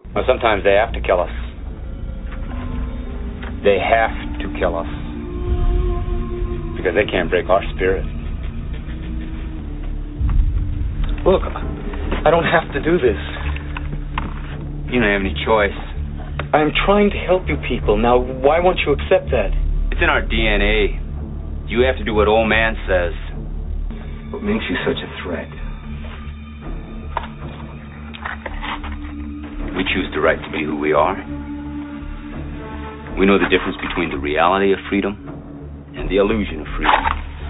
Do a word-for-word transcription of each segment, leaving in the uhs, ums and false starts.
Well, sometimes they have to kill us. They have to kill us. Because they can't break our spirit. Look, I don't have to do this. You don't have any choice. I'm trying to help you people. Now, why won't you accept that? It's in our D N A. You have to do what old man says. What makes you such a threat? We choose the right to be who we are. We know the difference between the reality of freedom and the illusion of freedom.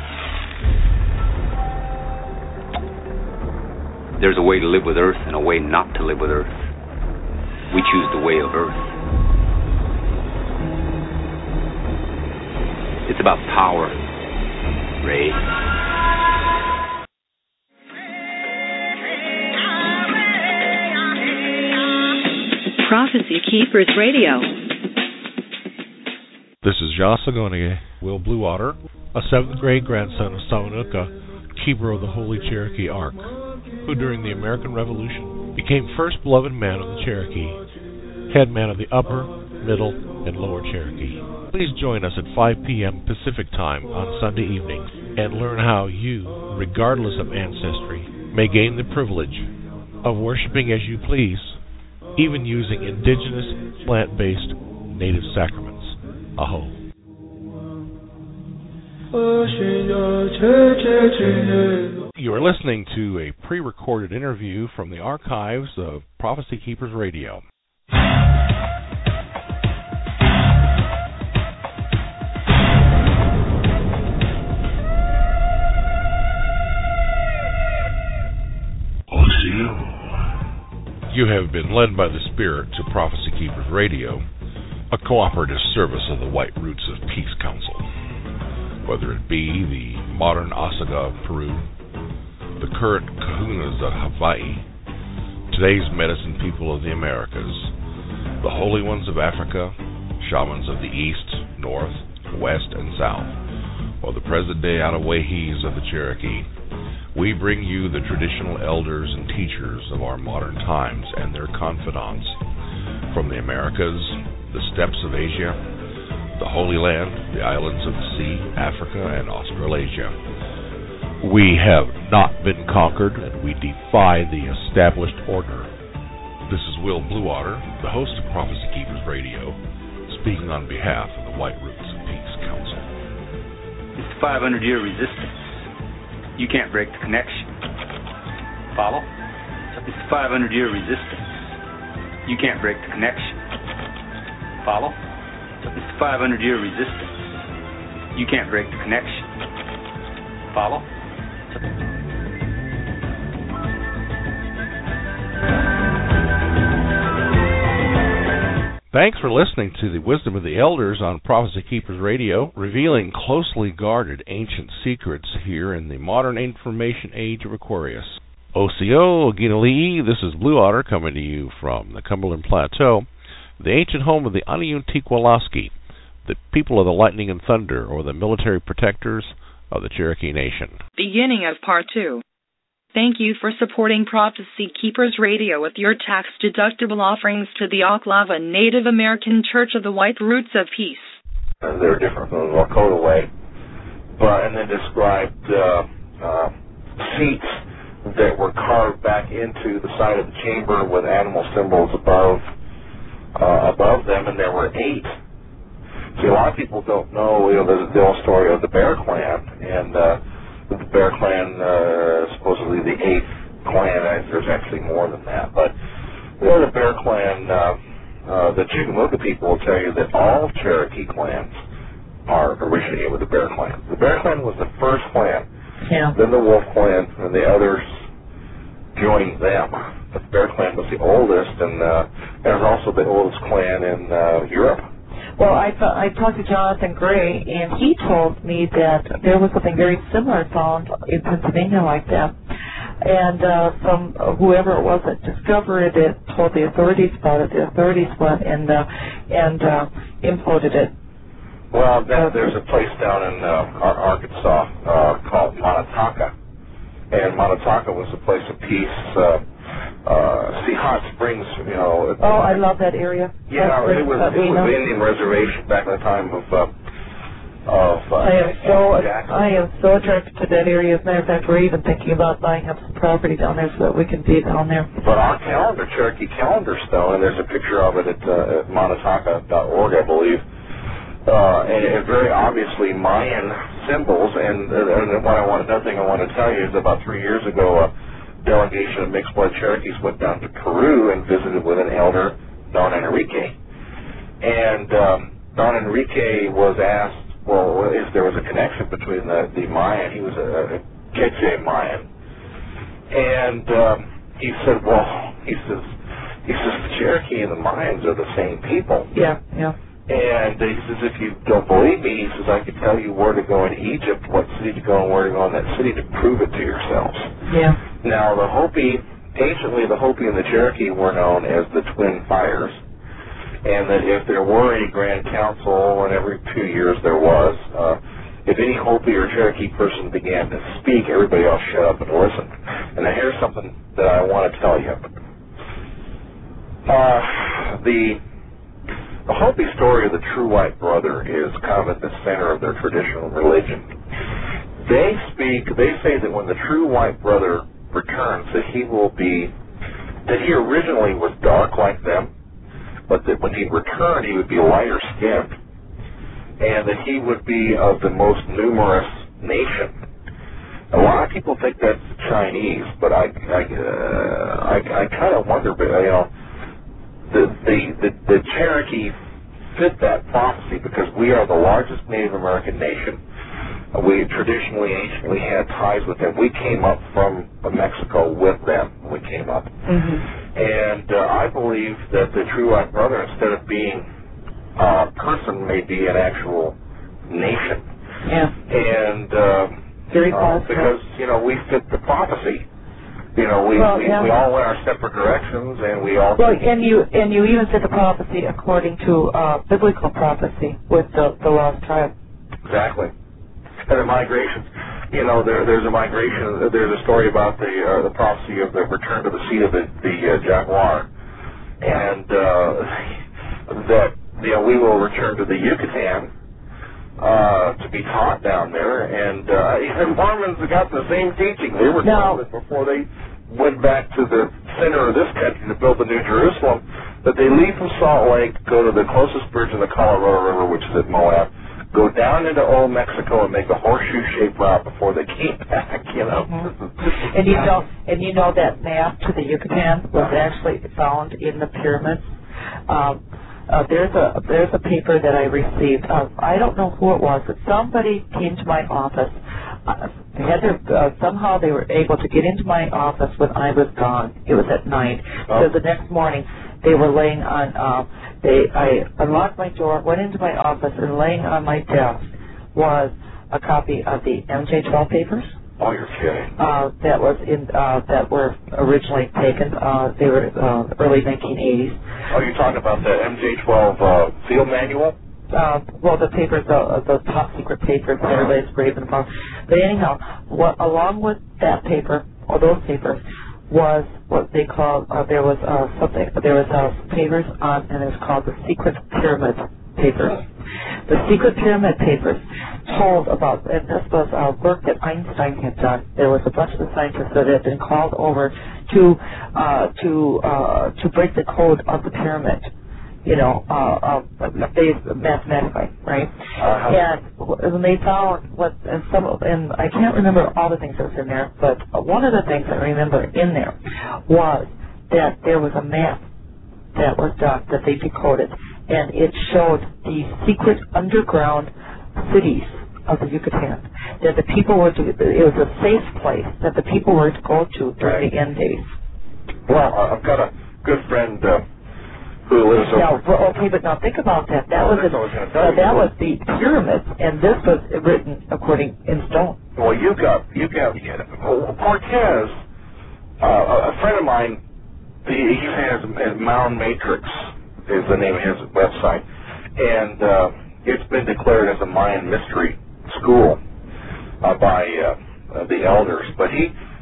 There's a way to live with Earth and a way not to live with Earth. We choose the way of Earth. It's about power, Ray. Prophecy Keepers Radio. This is Joss Agonige, Will Bluewater, a seventh grade grandson of Sawanuka, keeper of the Holy Cherokee Ark, who during the American Revolution became first beloved man of the Cherokee, head man of the Upper, Middle, and Lower Cherokee. Please join us at five p.m. Pacific Time on Sunday evenings and learn how you, regardless of ancestry, may gain the privilege of worshiping as you please, even using indigenous, plant-based, native sacraments. Aho. You are listening to a pre-recorded interview from the archives of Prophecy Keepers Radio. You have been led by the Spirit to Prophecy Keepers Radio, a cooperative service of the White Roots of Peace Council. Whether it be the modern Osaga of Peru, the current Kahunas of Hawaii, today's medicine people of the Americas, the holy ones of Africa, shamans of the East, North, West, and South, or the present-day Anawahis of the Cherokee, we bring you the traditional elders and teachers of our modern times and their confidants from the Americas, the steppes of Asia, the Holy Land, the islands of the sea, Africa, and Australasia. We have not been conquered, and we defy the established order. This is Will Bluewater, the host of Prophecy Keepers Radio, speaking on behalf of the White Roots of Peace Council. It's the five hundred year resistance. You can't break the connection. Follow? It's the five hundred year resistance. You can't break the connection. Follow? It's the five hundred year resistance. You can't break the connection. Follow? Thanks for listening to the Wisdom of the Elders on Prophecy Keepers Radio, revealing closely guarded ancient secrets here in the modern information age of Aquarius. O C O, Ginali'i, this is Bluewater coming to you from the Cumberland Plateau, the ancient home of the Aniuntiqualaski, the people of the lightning and thunder, or the military protectors of the Cherokee Nation. Beginning of part two. Thank you for supporting Prophecy Keepers Radio with your tax-deductible offerings to the Oklahoma Native American Church of the White Roots of Peace. And they're different from the Lakota way, but and then described uh, uh, seats that were carved back into the side of the chamber with animal symbols above uh, above them, and there were eight. See, a lot of people don't know, you know, the, the old story of the Bear Clan, and uh, the Bear Clan, uh, supposedly the eighth clan. There's actually more than that. But you know, the Bear Clan, uh, uh, the Chickamauga people will tell you that all Cherokee clans are originated with the Bear Clan. The Bear Clan was the first clan. Yeah. Then the Wolf Clan and the others joined them. But the Bear Clan was the oldest, and uh, it was also the oldest clan in uh, Europe. Well, I th- I talked to Jonathan Gray, and he told me that there was something very similar found in Pennsylvania like that. And uh, from whoever it was that discovered it, told the authorities about it. The authorities went and uh, and uh, imploded it. Well, then there's a place down in uh, Arkansas uh, called Montauk, and Montauk was a place of peace uh, uh, see Hot Springs, you know. Oh, I love that area. Yeah, Hot it was, Springs, it was uh, an Indian reservation back in the time of, uh, of uh, I am so Jackson. I am so attracted to that area. As a matter of fact, we're even thinking about buying up some property down there so that we can be down there. But our calendar, Cherokee Calendar Stone, and there's a picture of it at, uh, at montauk dot org, I believe, uh, and, and very obviously Mayan symbols. And, and what I want, another thing I want to tell you is about three years ago, a delegation of mixed blood Cherokees went down to Peru and visited with an elder, Don Enrique. And um, Don Enrique was asked, well, if there was a connection between the, the Mayan, he was a, a Quechua Mayan, and um, he said, well, he says, he says the Cherokee and the Mayans are the same people. Yeah, yeah. And he says, if you don't believe me, he says, I could tell you where to go in Egypt, what city to go and where to go in that city to prove it to yourselves. Yeah. Now, the Hopi, anciently the Hopi and the Cherokee were known as the Twin Fires. And that if there were any Grand Council, and every two years there was, uh, if any Hopi or Cherokee person began to speak, everybody else shut up and listen. And now here's something that I want to tell you. Uh, the, the Hopi story of the true white brother is kind of at the center of their traditional religion. They speak, they say that when the true white brother returns, that he will be, that he originally was dark like them, but that when he returned, he would be lighter skinned, and that he would be of the most numerous nation. A lot of people think that's the Chinese, but I, I, uh, I, I kind of wonder, but you know, the, the the the Cherokee fit that prophecy because we are the largest Native American nation. We traditionally, anciently had ties with them. We came up from Mexico with them when we came up. Mm-hmm. And uh, I believe that the true white brother, instead of being a person, may be an actual nation. Yeah. And uh, Very uh, possible. because, you know, we fit the prophecy. You know, we, Well, we, yeah. we all went our separate directions, and we all... Well, and you and you even fit the prophecy according to uh, biblical prophecy with the, the lost tribe. Exactly. And the migrations, you know, there, there's a migration, there's a story about the uh, the prophecy of the return to the seat of the, the uh, jaguar, and uh, that, you know, we will return to the Yucatan uh, to be taught down there, and uh, even Mormons got the same teaching. They were No. told that before they went back to the center of this country to build the New Jerusalem, that they leave from Salt Lake, go to the closest bridge in the Colorado River, which is at Moab, go down into Old Mexico and make a horseshoe-shaped route before they came back, you know. Mm-hmm. And you know, and you know that map to the Yucatan was actually found in the pyramids. Um, uh, there's a there's a paper that I received. Uh, I don't know who it was, but somebody came to my office. Uh, they had their, uh, somehow they were able to get into my office when I was gone. It was at night. Oh. So the next morning, they were laying on. Uh, They, I unlocked my door, went into my office, and laying on my desk was a copy of the M J twelve papers. Oh, you're kidding. Uh, that was in uh, that were originally taken. Uh, they were uh, early nineteen eighties. Oh, you're talking about the M J twelve uh, field manual? Uh, well, the papers, uh, the top secret papers that everybody's raving about. But anyhow, what, along with that paper, or those papers, was what they called, uh, there was uh, something, there was uh, papers on, and it was called the Secret Pyramid Papers. The Secret Pyramid Papers told about, and this was uh, work that Einstein had done. There was a bunch of the scientists that had been called over to uh, to uh, to break the code of the pyramid. You know, uh, uh, based mathematically, right? Uh-huh. And when they found what, and some, and I can't remember all the things that was in there, but one of the things I remember in there was that there was a map that was done that they decoded, and it showed the secret underground cities of the Yucatan. That the people were to, it was a safe place that the people were to go to during the end days. Well, I've got a good friend. Uh, Who lives Now, over. well, okay, but now think about that. That Oh, was that's a, what I was gonna tell uh, you. that was the pyramids, and this was written according in stone. Well, you got you got well, Cortez. Uh, a friend of mine, he, he has Mound Matrix is the name of his website, and uh, it's been declared as a Mayan mystery school uh, by uh, uh, the elders. But he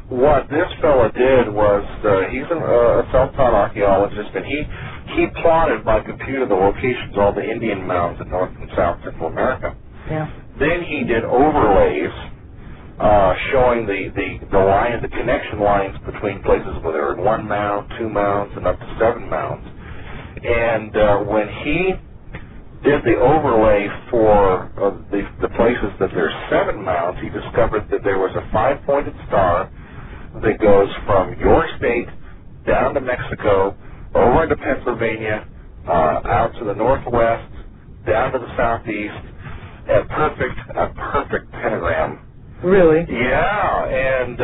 what this fella did was, uh, he's an, uh, a self-taught archaeologist, and he, he plotted by computer the locations of all the Indian mounds in North and South Central America. Yeah. Then he did overlays uh, showing the, the, the line, the connection lines between places where there were one mound, two mounds, and up to seven mounds. And uh, when he did the overlay for uh, the, the places that there's seven mounds, he discovered that there was a five-pointed star that goes from your state down to Mexico, over into Pennsylvania, uh, out to the northwest, down to the southeast, a perfect, a perfect pentagram. Really? Yeah, and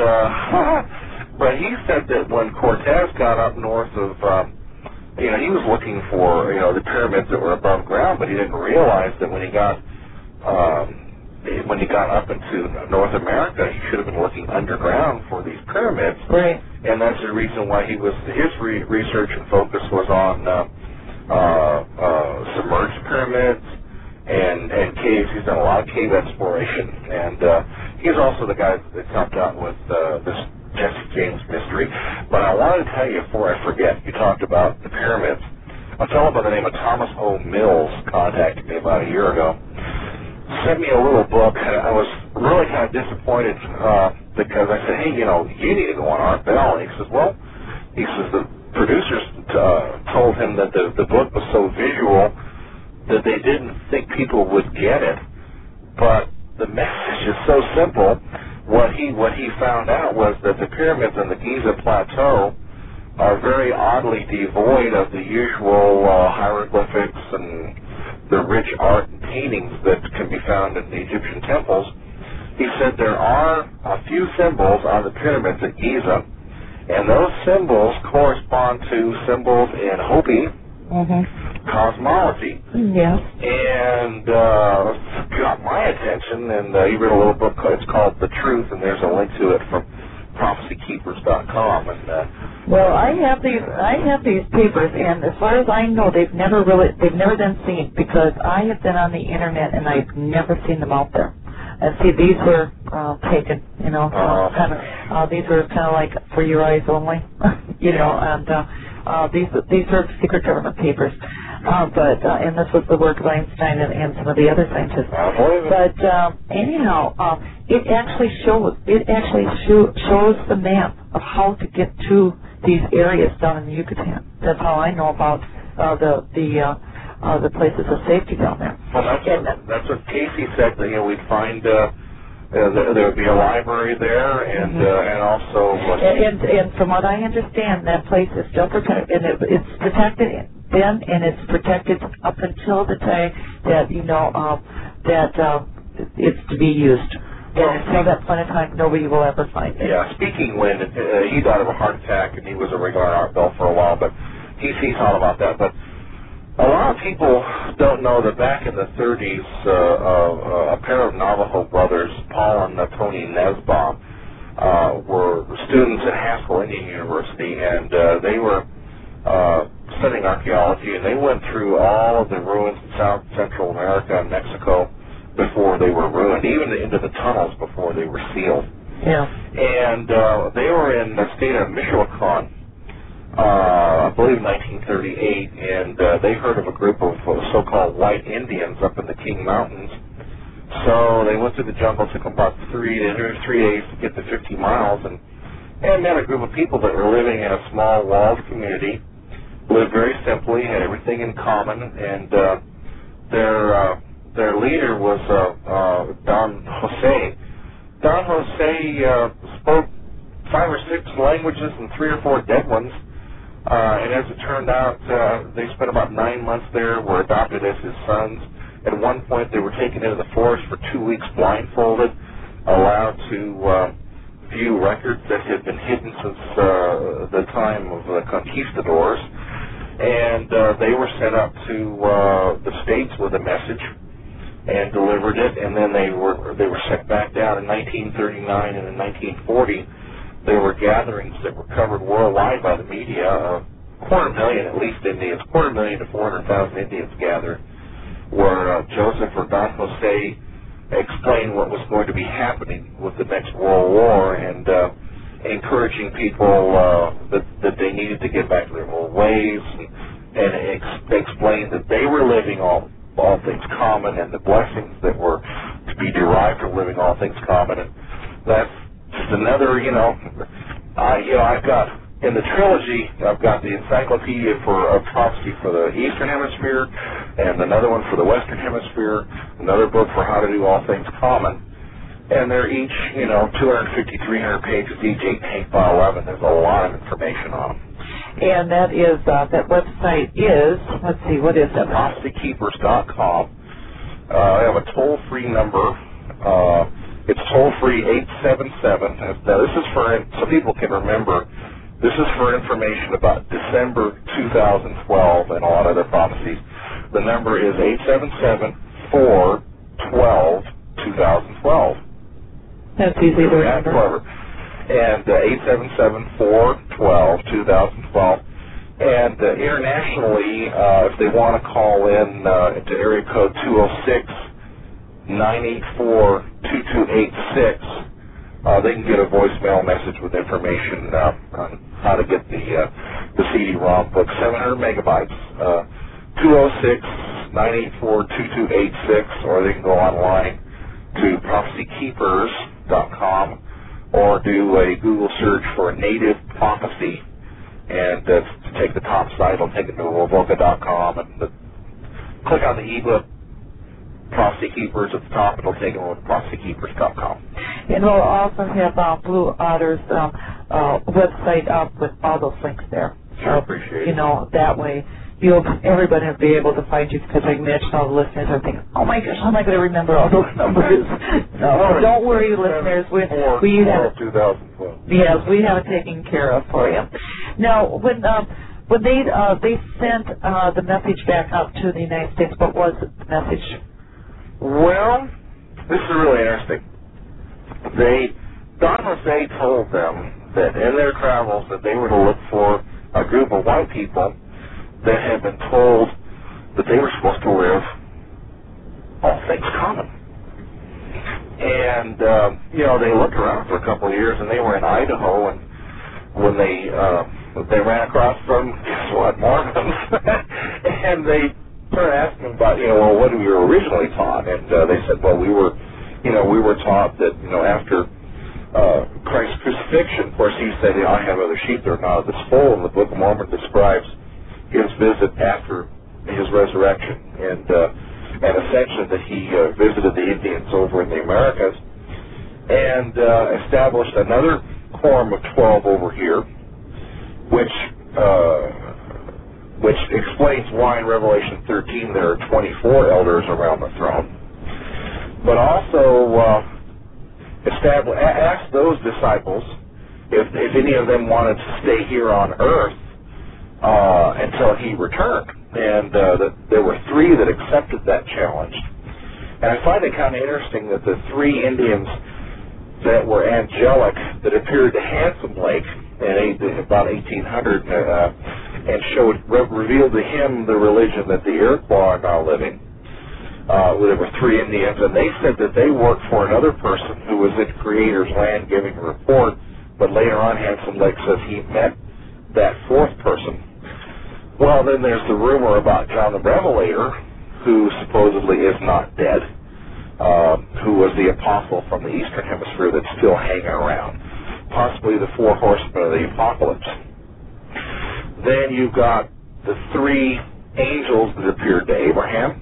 uh, but he said that when Cortez got up north of, uh, you know, he was looking for, you know, the pyramids that were above ground, but he didn't realize that when he got um, when he got up into North America, he should have been looking underground for these pyramids. Right. And that's the reason why he was, his re- research and focus was on uh, uh, uh, submerged pyramids and, and caves. He's done a lot of cave exploration. And uh, he's also the guy that's helped out with uh, this Jesse James mystery. But I wanted to tell you before I forget, you talked about the pyramids. A fellow by the name of Thomas O. Mills contacted me about a year ago. Sent me a little book. I was really kind of disappointed uh, because I said, hey, you know, you need to go on Art Bell. And he says, well, he says the producers uh, told him that the, the book was so visual that they didn't think people would get it. But the message is so simple. What he what he found out was that the pyramids on the Giza Plateau are very oddly devoid of the usual uh, hieroglyphics and the rich art and paintings that can be found in the Egyptian temples. He said there are a few symbols on the pyramids at Giza, and those symbols correspond to symbols in Hopi mm-hmm. cosmology. Yes. And uh, got my attention, and uh, he wrote a little book. It's called The Truth, and there's a link to it from prophecy keepers dot com. And uh, well, I have these. I have these papers, and as far as I know, they've never really, they've never been seen because I have been on the internet and I've never seen them out there. And see, these were uh, taken, you know, uh, kind of. Uh, these were kind of like for your eyes only, you know. And uh, uh, these these are secret government papers. Uh, but uh, and this was the work of Einstein and, and some of the other scientists. But um, anyhow, um, it actually shows it actually show, shows the map of how to get to these areas down in the Yucatan. That's how I know about uh, the the uh, uh, the places of safety down there. Well, that's and, what, that's what Casey said. That, you know, we'd find. Uh, Uh, there, there would be a library there, and mm-hmm. uh, and also. And, and and from what I understand, that place is still protected, and it, it's protected then, and it's protected up until the time that you know um, that uh, it's to be used. And until that point in time, nobody will ever find it. Yeah. Speaking when uh, he died of a heart attack, and he was a regular Art Bell for a while, but he he's all about that, but. A lot of people don't know that back in the thirties, uh, uh, a pair of Navajo brothers, Paul and uh, Tony Nesbaum, uh, were students at Haskell Indian University, and uh, they were uh, studying archaeology, and they went through all of the ruins in South Central America and Mexico before they were ruined, even into the tunnels before they were sealed. Yeah. And uh, they were in the state of Michoacan. Uh, I believe nineteen thirty-eight, and uh, they heard of a group of uh, so-called white Indians up in the King Mountains. So they went through the jungle, took about three three days to get to fifty miles, and, and met a group of people that were living in a small walled community, lived very simply, had everything in common, and uh, their uh, their leader was uh, uh, Don Jose. Don Jose uh, spoke five or six languages and three or four dead ones. Uh, and as it turned out, uh, they spent about nine months there, were adopted as his sons. At one point, they were taken into the forest for two weeks blindfolded, allowed to uh, view records that had been hidden since uh, the time of the conquistadors. And uh, they were sent up to uh, the States with a message and delivered it, and then they were they were sent back down in nineteen thirty-nine and in nineteen forty. There were gatherings that were covered worldwide by the media. A quarter million, at least, Indians, quarter million to four hundred thousand Indians gathered, where uh, Joseph or Don Jose explained what was going to be happening with the next World War, and uh, encouraging people uh, that, that they needed to get back to their old ways, and, and ex- explain that they were living all, all things common and the blessings that were to be derived from living all things common. And that's just another, you know, I, you know, I've got, in the trilogy, I've got the encyclopedia for of prophecy for the Eastern Hemisphere, and another one for the Western Hemisphere, another book for how to do all things common. And they're each, you know, two hundred fifty, three hundred pages, each eighteen by eleven. There's a lot of information on them. And that is, uh, that website is, let's see, what is it? prophecy keepers dot com. Uh, I have a toll-free number. Uh, it's toll-free eight seven seven. Now, this is for, so people can remember, this is for information about December two thousand twelve and a lot of other prophecies. The number is eight seven seven, four one two, two thousand twelve. That's easy to remember. Clever. And uh, eight seven seven, four one two, two thousand twelve. And uh, internationally, uh, if they want to call in uh, to area code two oh six, nine eight four, two two eight six, uh, they can get a voicemail message with information uh, on how to get the uh, the C D ROM book, seven hundred megabytes, uh, two oh six, nine eight four, two two eight six, or they can go online to prophecy keepers dot com or do a Google search for Native Prophecy, and uh, to take the top site, it'll take it to Wovoka dot com, and the, click on the ebook Prophecy Keepers at the top, it'll take them to prophecy keepers dot com. And we'll also have uh, Blue Otter's um, uh, website up with all those links there. Sure, so, appreciate it. You know, that way you'll everybody will be able to find you, because I imagine all the listeners are thinking, oh my gosh, how am I going to remember all those numbers? No, don't worry, listeners. We, we have, yes, we have it taken care of for you. Now, when um, when they uh, they sent uh, the message back up to the United States, what was the message? Well, this is really interesting. They, Don Jose told them that in their travels that they were to look for a group of white people that had been told that they were supposed to live all things common. And, uh, you know, they looked around for a couple of years, and they were in Idaho, and when they uh, they ran across some, guess what, Mormons, and they started asking them about, you know, well, what we were originally taught, and uh, they said, well, we were, you know, we were taught that, you know, after uh, Christ's crucifixion, of course, he said, you know, I have other sheep that are not of this fold, and the Book of Mormon describes his visit after his resurrection, and uh, and essentially that he uh, visited the Indians over in the Americas and uh, established another quorum of twelve over here, which uh, which explains why in Revelation thirteen there are twenty-four elders around the throne, but also uh, establish, asked those disciples if, if any of them wanted to stay here on earth Uh, until he returned, and uh, that there were three that accepted that challenge. And I find it kind of interesting that the three Indians that were angelic, that appeared to Handsome Lake in about eighteen hundred, uh, and showed re- revealed to him the religion that the Iroquois are now living. Uh, there were three Indians, and they said that they worked for another person who was in Creator's land giving a report, but later on Handsome Lake says he met that fourth person. Well, then there's the rumor about John the Revelator, who supposedly is not dead, uh, who was the apostle from the Eastern Hemisphere that's still hanging around, possibly the four horsemen of the apocalypse. Then you've got the three angels that appeared to Abraham.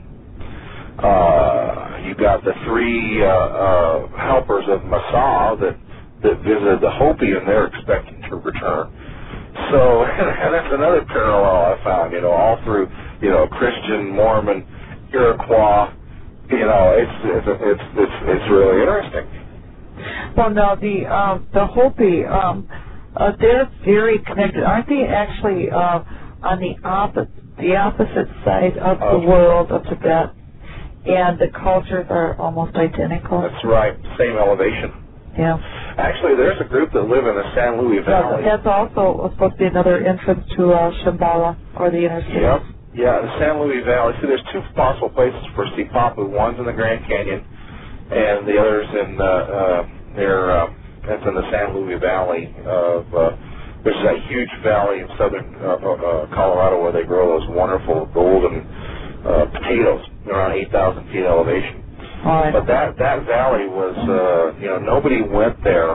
Uh, you've got the three uh, uh, helpers of Messiah that, that visited the Hopi, and they're expecting to return. So, and that's another parallel I found, you know, all through, you know, Christian, Mormon, Iroquois, you know, it's it's it's it's, it's really interesting. Well, now the um, the Hopi, um, uh, they're very connected, aren't they? Actually, uh, on the opposite the opposite side of the okay. world of Tibet, and the cultures are almost identical. That's right, same elevation. Yeah. Actually, there's a group that live in the San Luis Valley. That's also supposed to be another entrance to uh, Shambhala, or the inner city. Yep. Yeah, the San Luis Valley. See, there's two possible places for Sipapu. One's in the Grand Canyon, and the other's in uh, uh, near uh, That's in the San Luis Valley of, uh, which is that huge valley in southern uh, uh, Colorado where they grow those wonderful golden uh, potatoes. They're around eight thousand feet elevation. Right. But that, that valley was, uh, you know, nobody went there.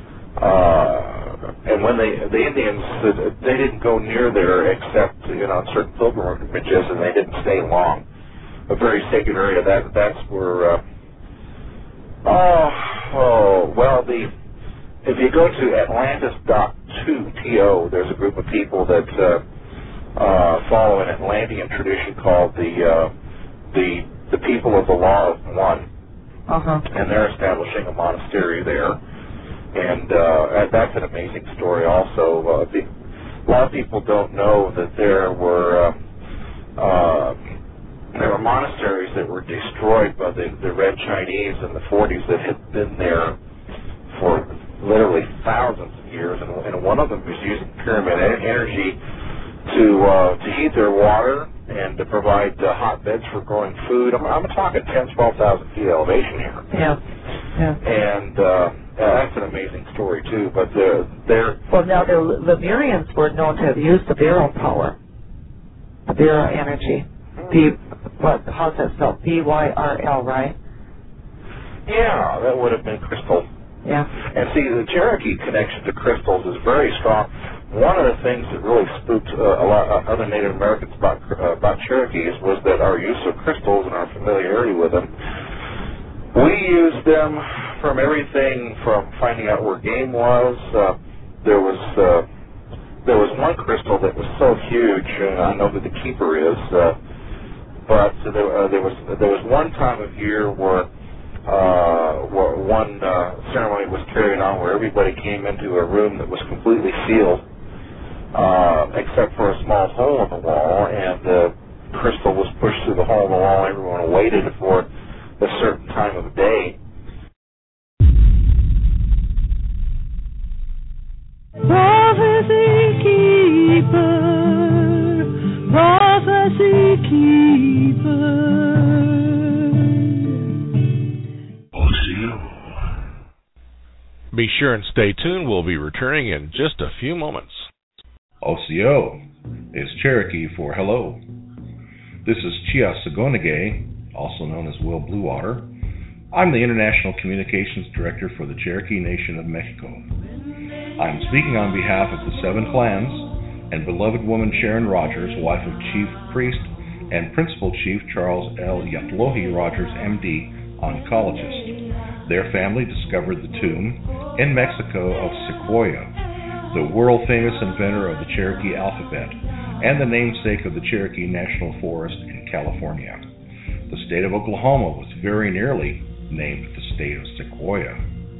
Uh, and when they, the Indians, they didn't go near there except, you know, on certain pilgrimages, and they didn't stay long. A very sacred area. That, that's where, uh, oh, oh, well, the, if you go to Atlantis dot two, T O, there's a group of people that uh, uh, follow an Atlantean tradition called the uh, the the people of the Law of One, uh-huh. and they're establishing a monastery there, and uh, that's an amazing story. Also, uh, the, a lot of people don't know that there were uh, uh, there were monasteries that were destroyed by the, the Red Chinese in the forties that had been there for literally thousands of years, and, and one of them was using pyramid energy to uh, to heat their water and to provide uh, hot beds for growing food. I'm, I'm talking ten, twelve thousand feet elevation here. Yeah, yeah. And uh, that's an amazing story too. But they're, they're well, now the Lemurians were known to have used the Byrrel power, the Byrrel energy. B, what? How's that spelled? B Y R L, right? Yeah, that would have been crystal. Yeah. And see, the Cherokee connection to crystals is very strong. One of the things that really spooked uh, a lot of other Native Americans about uh, about Cherokees was that our use of crystals and our familiarity with them. We used them from everything from finding out where game was. Uh, there was uh, there was one crystal that was so huge. Uh, I know who the keeper is, uh, but there, uh, there was there was one time of year where. Uh, where one uh, ceremony was carried on where everybody came into a room that was completely sealed, uh, except for a small hole in the wall, and the crystal was pushed through the hole in the wall. Everyone waited for a certain time of day. Prophecy keeper, prophecy keeper. Be sure and stay tuned. We'll be returning in just a few moments. O C O is Cherokee for hello. This is Chia Sagonage, also known as Will Bluewater. I'm the International Communications Director for the Cherokee Nation of Mexico. I'm speaking on behalf of the Seven Clans and beloved woman Sharon Rogers, wife of Chief Priest and Principal Chief Charles L. Yatlohi Rogers, M D, oncologist. Their family discovered the tomb in Mexico of Sequoia, the world-famous inventor of the Cherokee alphabet and the namesake of the Cherokee National Forest in California. The state of Oklahoma was very nearly named the state of Sequoia.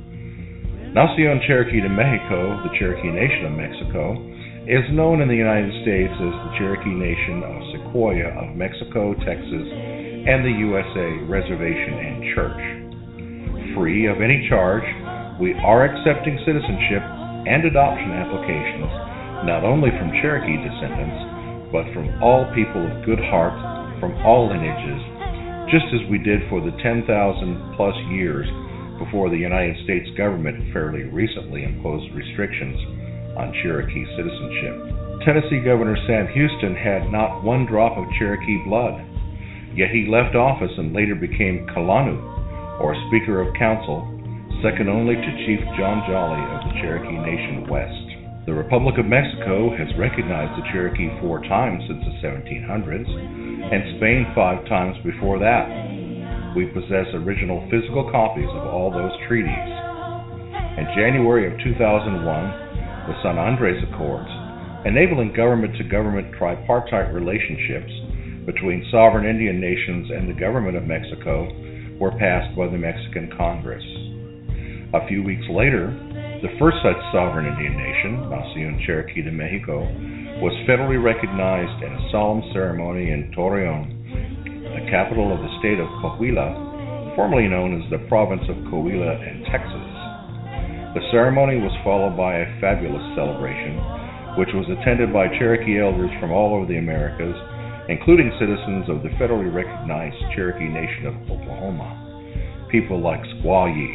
Nación Cherokee de Mexico, the Cherokee Nation of Mexico, is known in the United States as the Cherokee Nation of Sequoia of Mexico, Texas, and the U S A Reservation and Church. Free of any charge, we are accepting citizenship and adoption applications not only from Cherokee descendants, but from all people of good heart from all lineages, just as we did for the ten thousand plus years before the United States government fairly recently imposed restrictions on Cherokee citizenship. Tennessee Governor Sam Houston had not one drop of Cherokee blood, yet he left office and later became Kalanu, or Speaker of Council, second only to Chief John Jolly of the Cherokee Nation West. The Republic of Mexico has recognized the Cherokee four times since the seventeen hundreds, and Spain five times before that. We possess original physical copies of all those treaties. In January of two thousand one, the San Andres Accords, enabling government-to-government tripartite relationships between sovereign Indian nations and the government of Mexico, were passed by the Mexican Congress. A few weeks later, the first such sovereign Indian nation, Nación Cherokee de Mexico, was federally recognized in a solemn ceremony in Torreon, the capital of the state of Coahuila, formerly known as the province of Coahuila in Texas. The ceremony was followed by a fabulous celebration, which was attended by Cherokee elders from all over the Americas, including citizens of the federally recognized Cherokee Nation of Oklahoma. People like Squaw Yee,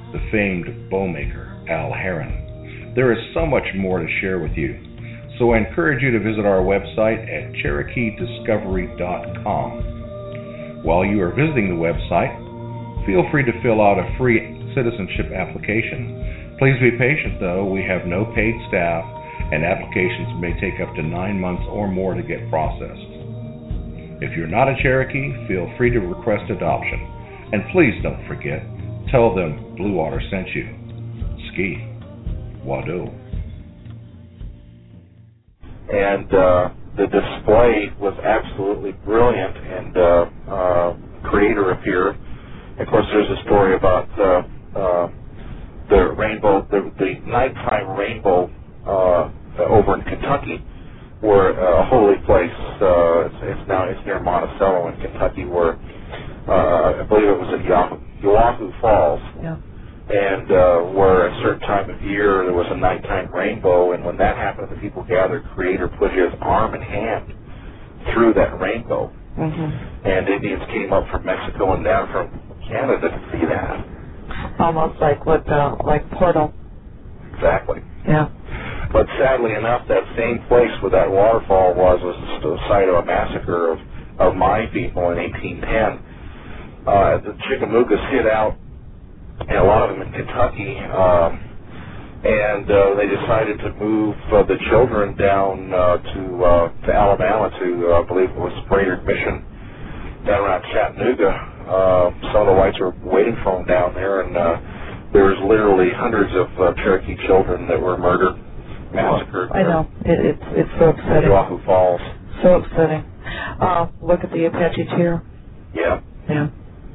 the famed bowmaker, Al Heron. There is so much more to share with you, so I encourage you to visit our website at cherokee discovery dot com. While you are visiting the website, feel free to fill out a free citizenship application. Please be patient, though. We have no paid staff, and applications may take up to nine months or more to get processed. If you're not a Cherokee, feel free to request adoption. And please don't forget, tell them Blue Water sent you. Ski. Wado. And uh, the display was absolutely brilliant, and uh, uh, creator appeared. Of course, there's a story about uh, uh, the rainbow, the, the nighttime rainbow uh, over in Kentucky, where a uh, holy place. Uh, it's, it's now it's near Monticello in Kentucky, where uh, I believe it was at Oahu Falls, yeah. and uh, where a certain time of year there was a nighttime rainbow, and when that happened, the people gathered. Creator put his arm and hand through that rainbow, mm-hmm. and Indians came up from Mexico and down from Canada to see that. Almost like what, uh, like Portal. Exactly. Yeah. But sadly enough, that same place where that waterfall was was the site of a massacre of, of my people in eighteen ten. Uh, the Chickamaugas hid out, and a lot of them in Kentucky, um, and uh, they decided to move uh, the children down uh, to uh, to Alabama to, uh, I believe it was Brainerd Mission, down around Chattanooga. Uh, some of the whites were waiting for them down there, and uh, there was literally hundreds of uh, Cherokee children that were murdered. Massacred. I know. It, it's it's so upsetting. Oahu Falls. So upsetting. Uh, look at the Apache cheer. Yeah. Yeah.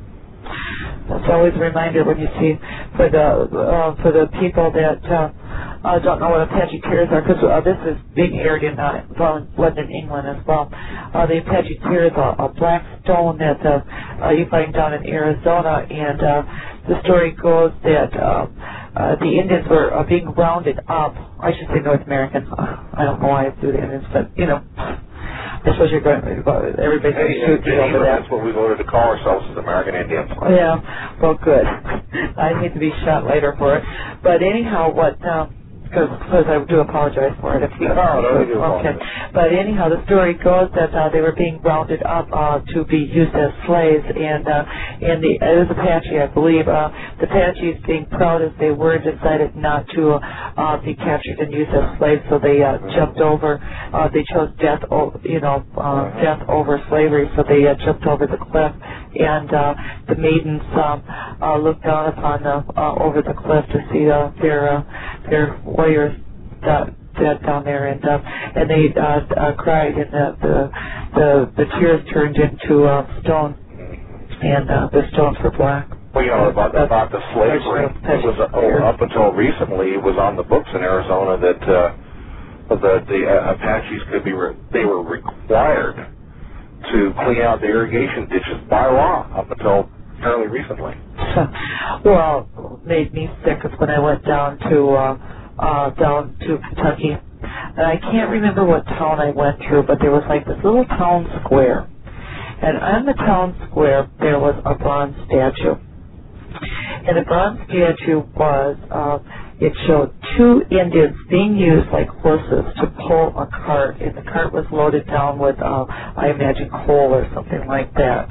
That's always a reminder when you see for the uh, for the people that uh, uh, don't know what Apache tears are, because uh, this is being aired in uh, London, England as well. Uh, the Apache tear is a, a black stone that uh, uh, you find down in Arizona, and uh, the story goes that uh, uh, the Indians were uh, being rounded up. I should say North American. Uh, I don't know why I do the Indians, but you know. I suppose you're going to, everybody's going to shoot you over that. That's what we voted to call ourselves as American Indians. Yeah, well, good. I need to be shot later for it. But anyhow, what, because um, I do apologize for it. If you, no, no, you do okay. But anyhow, the story goes that uh, they were being rounded up uh, to be used as slaves, and uh, and the, it was Apache, I believe. Uh, the Apaches, being proud as they were, decided not to uh, be captured and used as slaves, so they uh, mm-hmm. jumped over. Uh, they chose death, o- you know, uh, mm-hmm. death over slavery, so they uh, jumped over the cliff, and uh, the maidens um, uh, looked down upon the uh, over the cliff to see uh, their uh, their warriors uh, dead down there, and uh, and they uh, uh, cried, and the, the the the tears turned into uh, stone, and uh, the stones were black. Well, you know, about, about the slavery, it was uh, up until recently, it was on the books in Arizona that uh, the, the uh, Apaches could be, re- they were required to clean out the irrigation ditches by law up until fairly recently. Well, what made me sick is when I went down to uh, uh, down to Kentucky, and I can't remember what town I went through, but there was like this little town square, and on the town square there was a bronze statue. And the bronze statue was, uh, it showed two Indians being used like horses to pull a cart, and the cart was loaded down with, uh, I imagine, coal or something like that.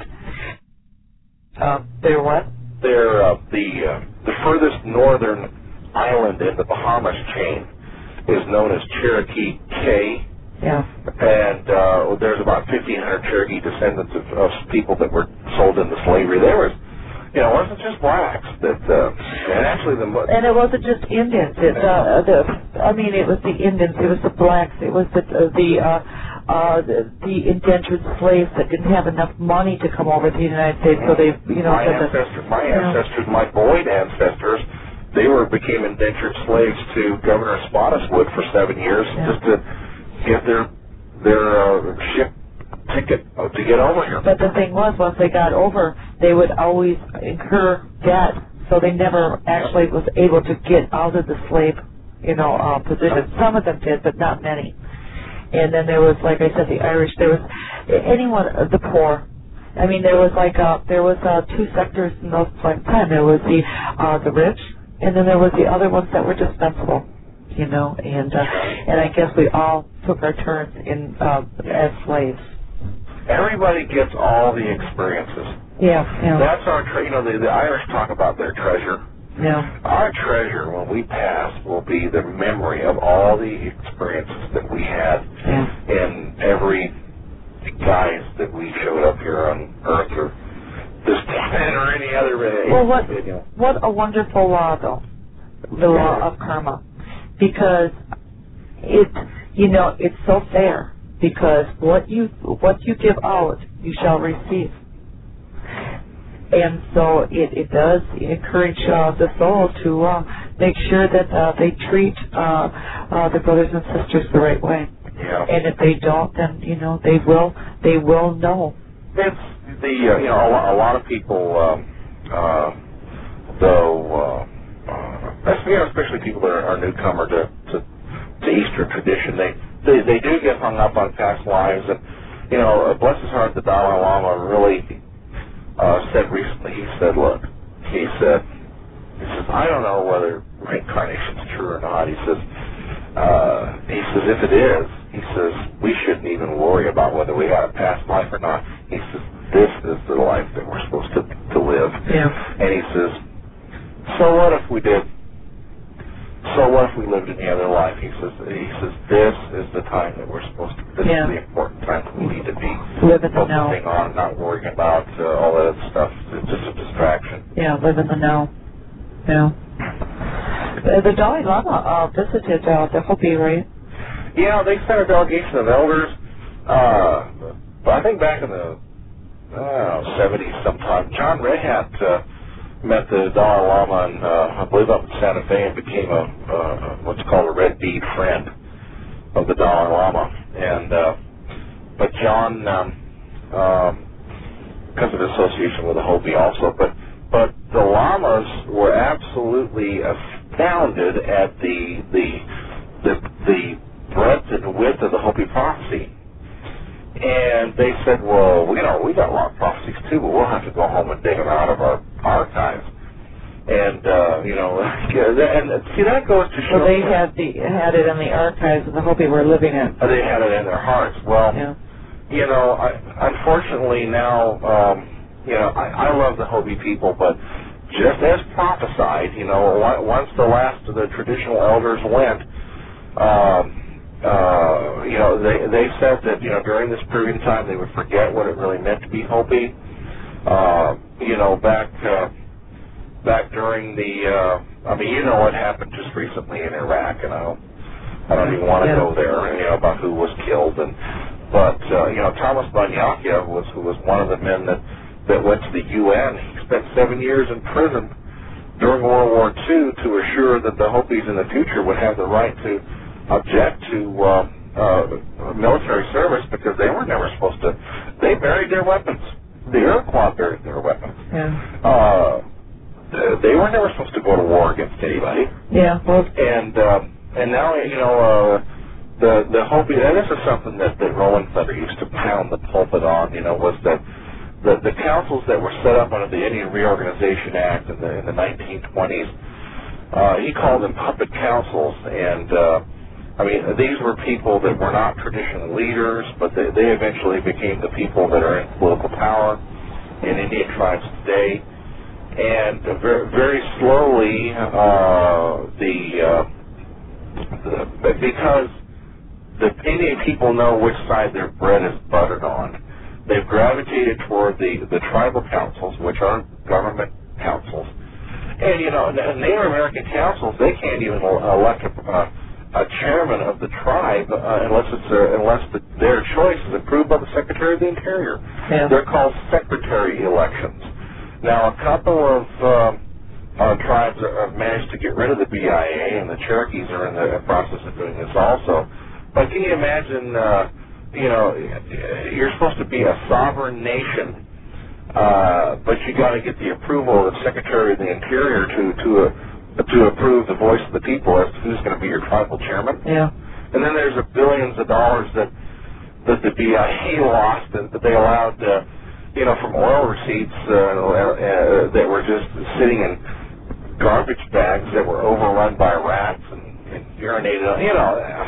Uh, they're what? They're uh, the uh, the furthest northern island in the Bahamas chain is known as Cherokee Cay. Yeah. And uh, there's about fifteen hundred Cherokee descendants of, of people that were sold into slavery. There was. You know, it wasn't just blacks that, uh, and actually the... And it wasn't just Indians. It, uh, the, I mean, it was the Indians, it was the blacks, it was the, uh, the, uh, uh, the, the indentured slaves that didn't have enough money to come over to the United States, so they, you know... My ancestors, my ancestors, my Boyd ancestors, they were became indentured slaves to Governor Spottiswoode for seven years yeah. just to get their, their uh, ship ticket to get over here. But the thing was, once they got over, they would always incur debt, so they never actually was able to get out of the slave, you know, uh, position. Some of them did, but not many. And then there was, like I said, the Irish. There was anyone, uh, the poor. I mean, there was like uh, there was uh, two sectors in those point in time. There was the uh, the rich, and then there was the other ones that were dispensable, you know, and uh, and I guess we all took our turns in uh, as slaves. Everybody gets all the experiences. Yeah, yeah. That's our, tre- you know, the, the Irish talk about their treasure. Yeah. Our treasure, when we pass, will be the memory of all the experiences that we had yeah. in every guise that we showed up here on Earth or this planet or any other age. Well, what, you know. what a wonderful law, though, the law of karma, because it, you know, it's so fair. Because what you what you give out, you shall receive, and so it, it does encourage uh, the soul to uh, make sure that uh, they treat uh, uh, the brothers and sisters the right way. Yeah. And if they don't, then you know they will they will know. It's the uh, you know a lot, a lot of people um, uh, though uh, uh, you know, especially people that are, are newcomer to, to to Eastern tradition, they. They, they do get hung up on past lives, and you know, bless his heart, the Dalai Lama really uh, said recently. He said, "Look," he said, "He says I don't know whether reincarnation is true or not." He says, uh, "He says if it is, he says we shouldn't even worry about whether we had a past life or not." He says this is the life that we're supposed to to live. Yeah. And he says, "So what if we did?" So what if we lived in the other life? He says. He says this is the time that we're supposed to. This yeah. is the important time that we need to be live in the focusing now. on, not worrying about uh, all that other stuff. It's just a distraction. Yeah, live in the now. Yeah. The, the Dalai Lama uh, visited uh, the Hopi, right? Yeah, they sent a delegation of elders. Uh, but I think back in the uh, seventies, sometime, John Rehat. Uh, met the Dalai Lama and uh, I believe up in Santa Fe and became a uh, what's called a red bead friend of the Dalai Lama. And uh, but John, um, um, because of association with the Hopi also, but but the Lamas were absolutely astounded at the the the, the breadth and width of the Hopi prophecy. And they said, well, you know, we got a lot of prophecies too, but we'll have to go home and dig them out of our archives. And, uh, you know, and see, that goes to show... So they had the had it in the archives and the Hopi were living in. They had it in their hearts. Well, yeah. you know, I, unfortunately now, um, you know, I, I love the Hopi people, but just as prophesied, you know, once the last of the traditional elders went, um, Uh, you know, they they said that, you know, during this period of time they would forget what it really meant to be Hopi. Uh, you know, back uh, back during the, uh, I mean, you know what happened just recently in Iraq, and I don't, I don't even want to yeah. go there, you know, about who was killed. And but uh, you know, Thomas Banyakia was who was one of the men that that went to the U N. He spent seven years in prison during World War Two to assure that the Hopis in the future would have the right to object to uh, uh, military service because they were never supposed to. They buried their weapons. The Iroquois buried their weapons. Yeah. Uh, they were never supposed to go to war against anybody. Yeah. Well. And uh, and now you know uh, the the Hopi. And this is something that that Rowan Feather used to pound the pulpit on. You know, was that the the councils that were set up under the Indian Reorganization Act in the in the nineteen twenties. Uh, he called them puppet councils, and uh, I mean, these were people that were not traditional leaders, but they, they eventually became the people that are in political power in Indian tribes today. And very, very slowly, uh, the, uh, the because the Indian people know which side their bread is buttered on, they've gravitated toward the, the tribal councils, which are government councils. And, you know, Native American councils, they can't even elect a... Uh, a chairman of the tribe uh, unless it's uh, unless the, their choice is approved by the Secretary of the Interior. Yeah. They're called secretary elections. Now, a couple of um, uh, tribes are, have managed to get rid of the B I A, and the Cherokees are in the process of doing this also. But can you imagine, uh, you know, you're supposed to be a sovereign nation, uh, but you got to get the approval of the Secretary of the Interior to to uh, to approve the voice of the people as to who's going to be your tribal chairman. Yeah. And then there's a billions of dollars that that the B I A lost and that they allowed, uh, you know, from oil receipts uh, uh, that were just sitting in garbage bags that were overrun by rats and, and urinated on. You know,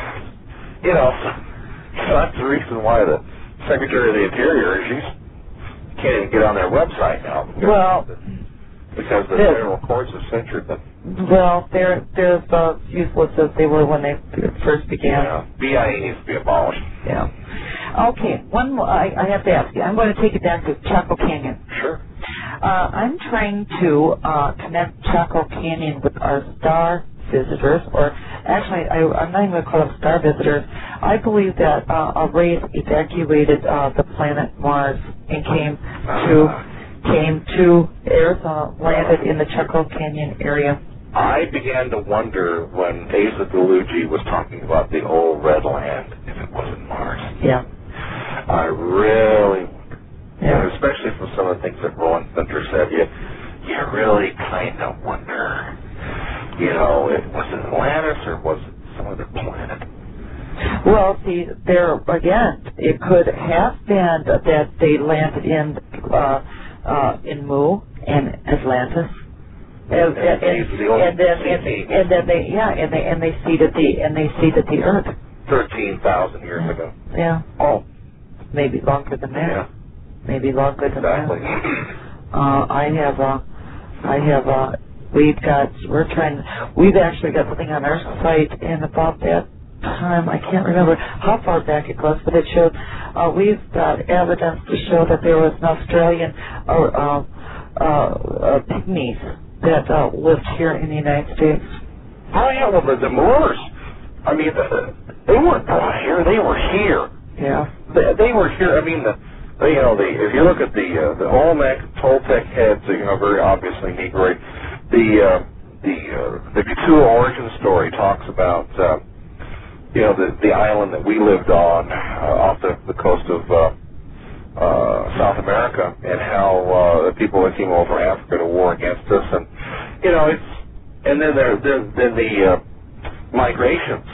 you know, so that's the reason why the Secretary of the Interior, she's can't even get on their website now. Because well, the, because the federal courts have censored them. Well, they're they're as useless as they were when they first began. Yeah, B I A needs to be abolished. Yeah. Okay, one more. I, I have to ask you. I'm going to take it back to Chaco Canyon. Sure. Uh, I'm trying to uh, connect Chaco Canyon with our star visitors, or actually, I, I'm not even going to call them star visitors. I believe that uh, a race evacuated uh, the planet Mars and came to came to Arizona, landed in the Chaco Canyon area. I began to wonder when Asa DeLuigi was talking about the old red land, if it wasn't Mars. Yeah. I really, yeah. especially from some of the things that Rowan Center said, you, you really kind of wonder, you know, it, was it Atlantis or was it some other planet? Well, see, there, again, it could have been that they landed in uh, uh, in Mu and Atlantis. And, and, and, and then and, and then they yeah and they and they seeded the and they seeded the earth thirteen thousand years ago. Yeah. Oh, maybe longer than that. Yeah. Maybe longer than exactly. that. Uh, I have a, I have a. We've got we're trying. We've actually got something on our site in about that time. I can't remember how far back it goes, but it showed. Uh, we've got evidence to show that there was an Australian or uh, uh, uh, pygmies that uh, lived here in the United States. Oh yeah, well the, the Moors. I mean, the, they weren't brought here; they were here. Yeah, they, they were here. I mean, the, the you know, the if you look at the uh, the Olmec Toltec heads, you know, very obviously Negroid. The uh, the uh, the Cthulhu origin story talks about uh, you know the the island that we lived on uh, off the, the coast of uh, uh, South America, and how uh, the people that came over Africa to war against us, and you know it's and then there then, then the uh, migrations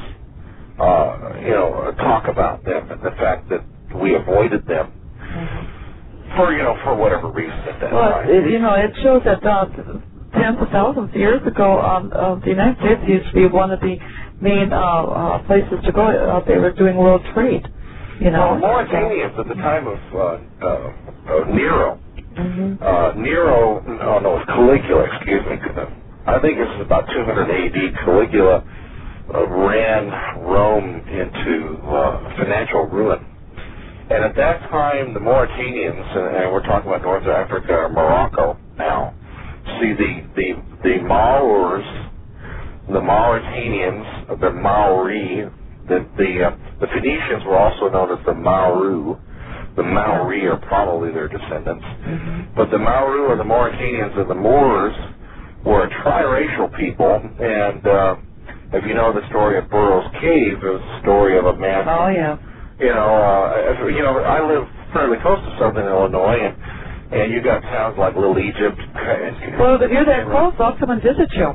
uh, you know talk about them and the fact that we avoided them mm-hmm. for you know for whatever reason at that well, time. It, you know it shows that uh, tens of thousands of years ago, um, uh, the United States used to be one of the main uh, uh, places to go. Uh, they were doing world trade. You know, well, Mauritanians at the time of, uh, uh, of Nero. Mm-hmm. Uh, Nero, no, no, Caligula, excuse me. I think this is about two hundred A D. Caligula uh, ran Rome into uh, financial ruin. And at that time, the Mauritanians, and, and we're talking about North Africa or Morocco now, see the, the, the Maoris, the Mauritanians, the Maori, the the, uh, the Phoenicians were also known as the Mauru. The Maori are probably their descendants. Mm-hmm. But the Mauru or the Mauritanians and the Moors were a triracial people, and uh, if you know the story of Burroughs Cave, it was the story of a man. Oh, yeah. You know, uh, you know, I live fairly close to Southern Illinois, and and you got towns like Little Egypt. And, well, if you're that close, I'll come and visit you.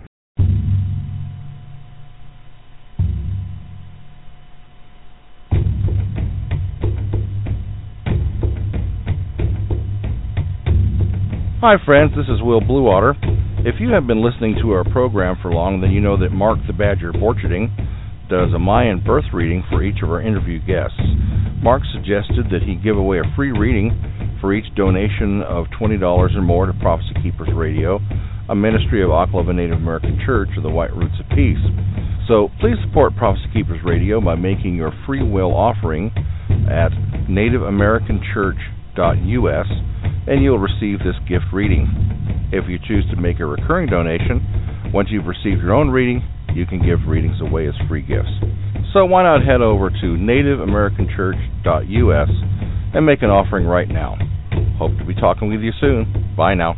Hi friends, this is Will Bluewater. If you have been listening to our program for long, then you know that Mark the Badger Borcherding does a Mayan birth reading for each of our interview guests. Mark suggested that he give away a free reading for each donation of twenty dollars or more to Prophecy Keepers Radio, a ministry of Oklahoma Native American Church of the White Roots of Peace. So please support Prophecy Keepers Radio by making your free will offering at native american church dot U S, and you'll receive this gift reading. If you choose to make a recurring donation, once you've received your own reading, you can give readings away as free gifts. So why not head over to native american church dot U S and make an offering right now. Hope to be talking with you soon. Bye now.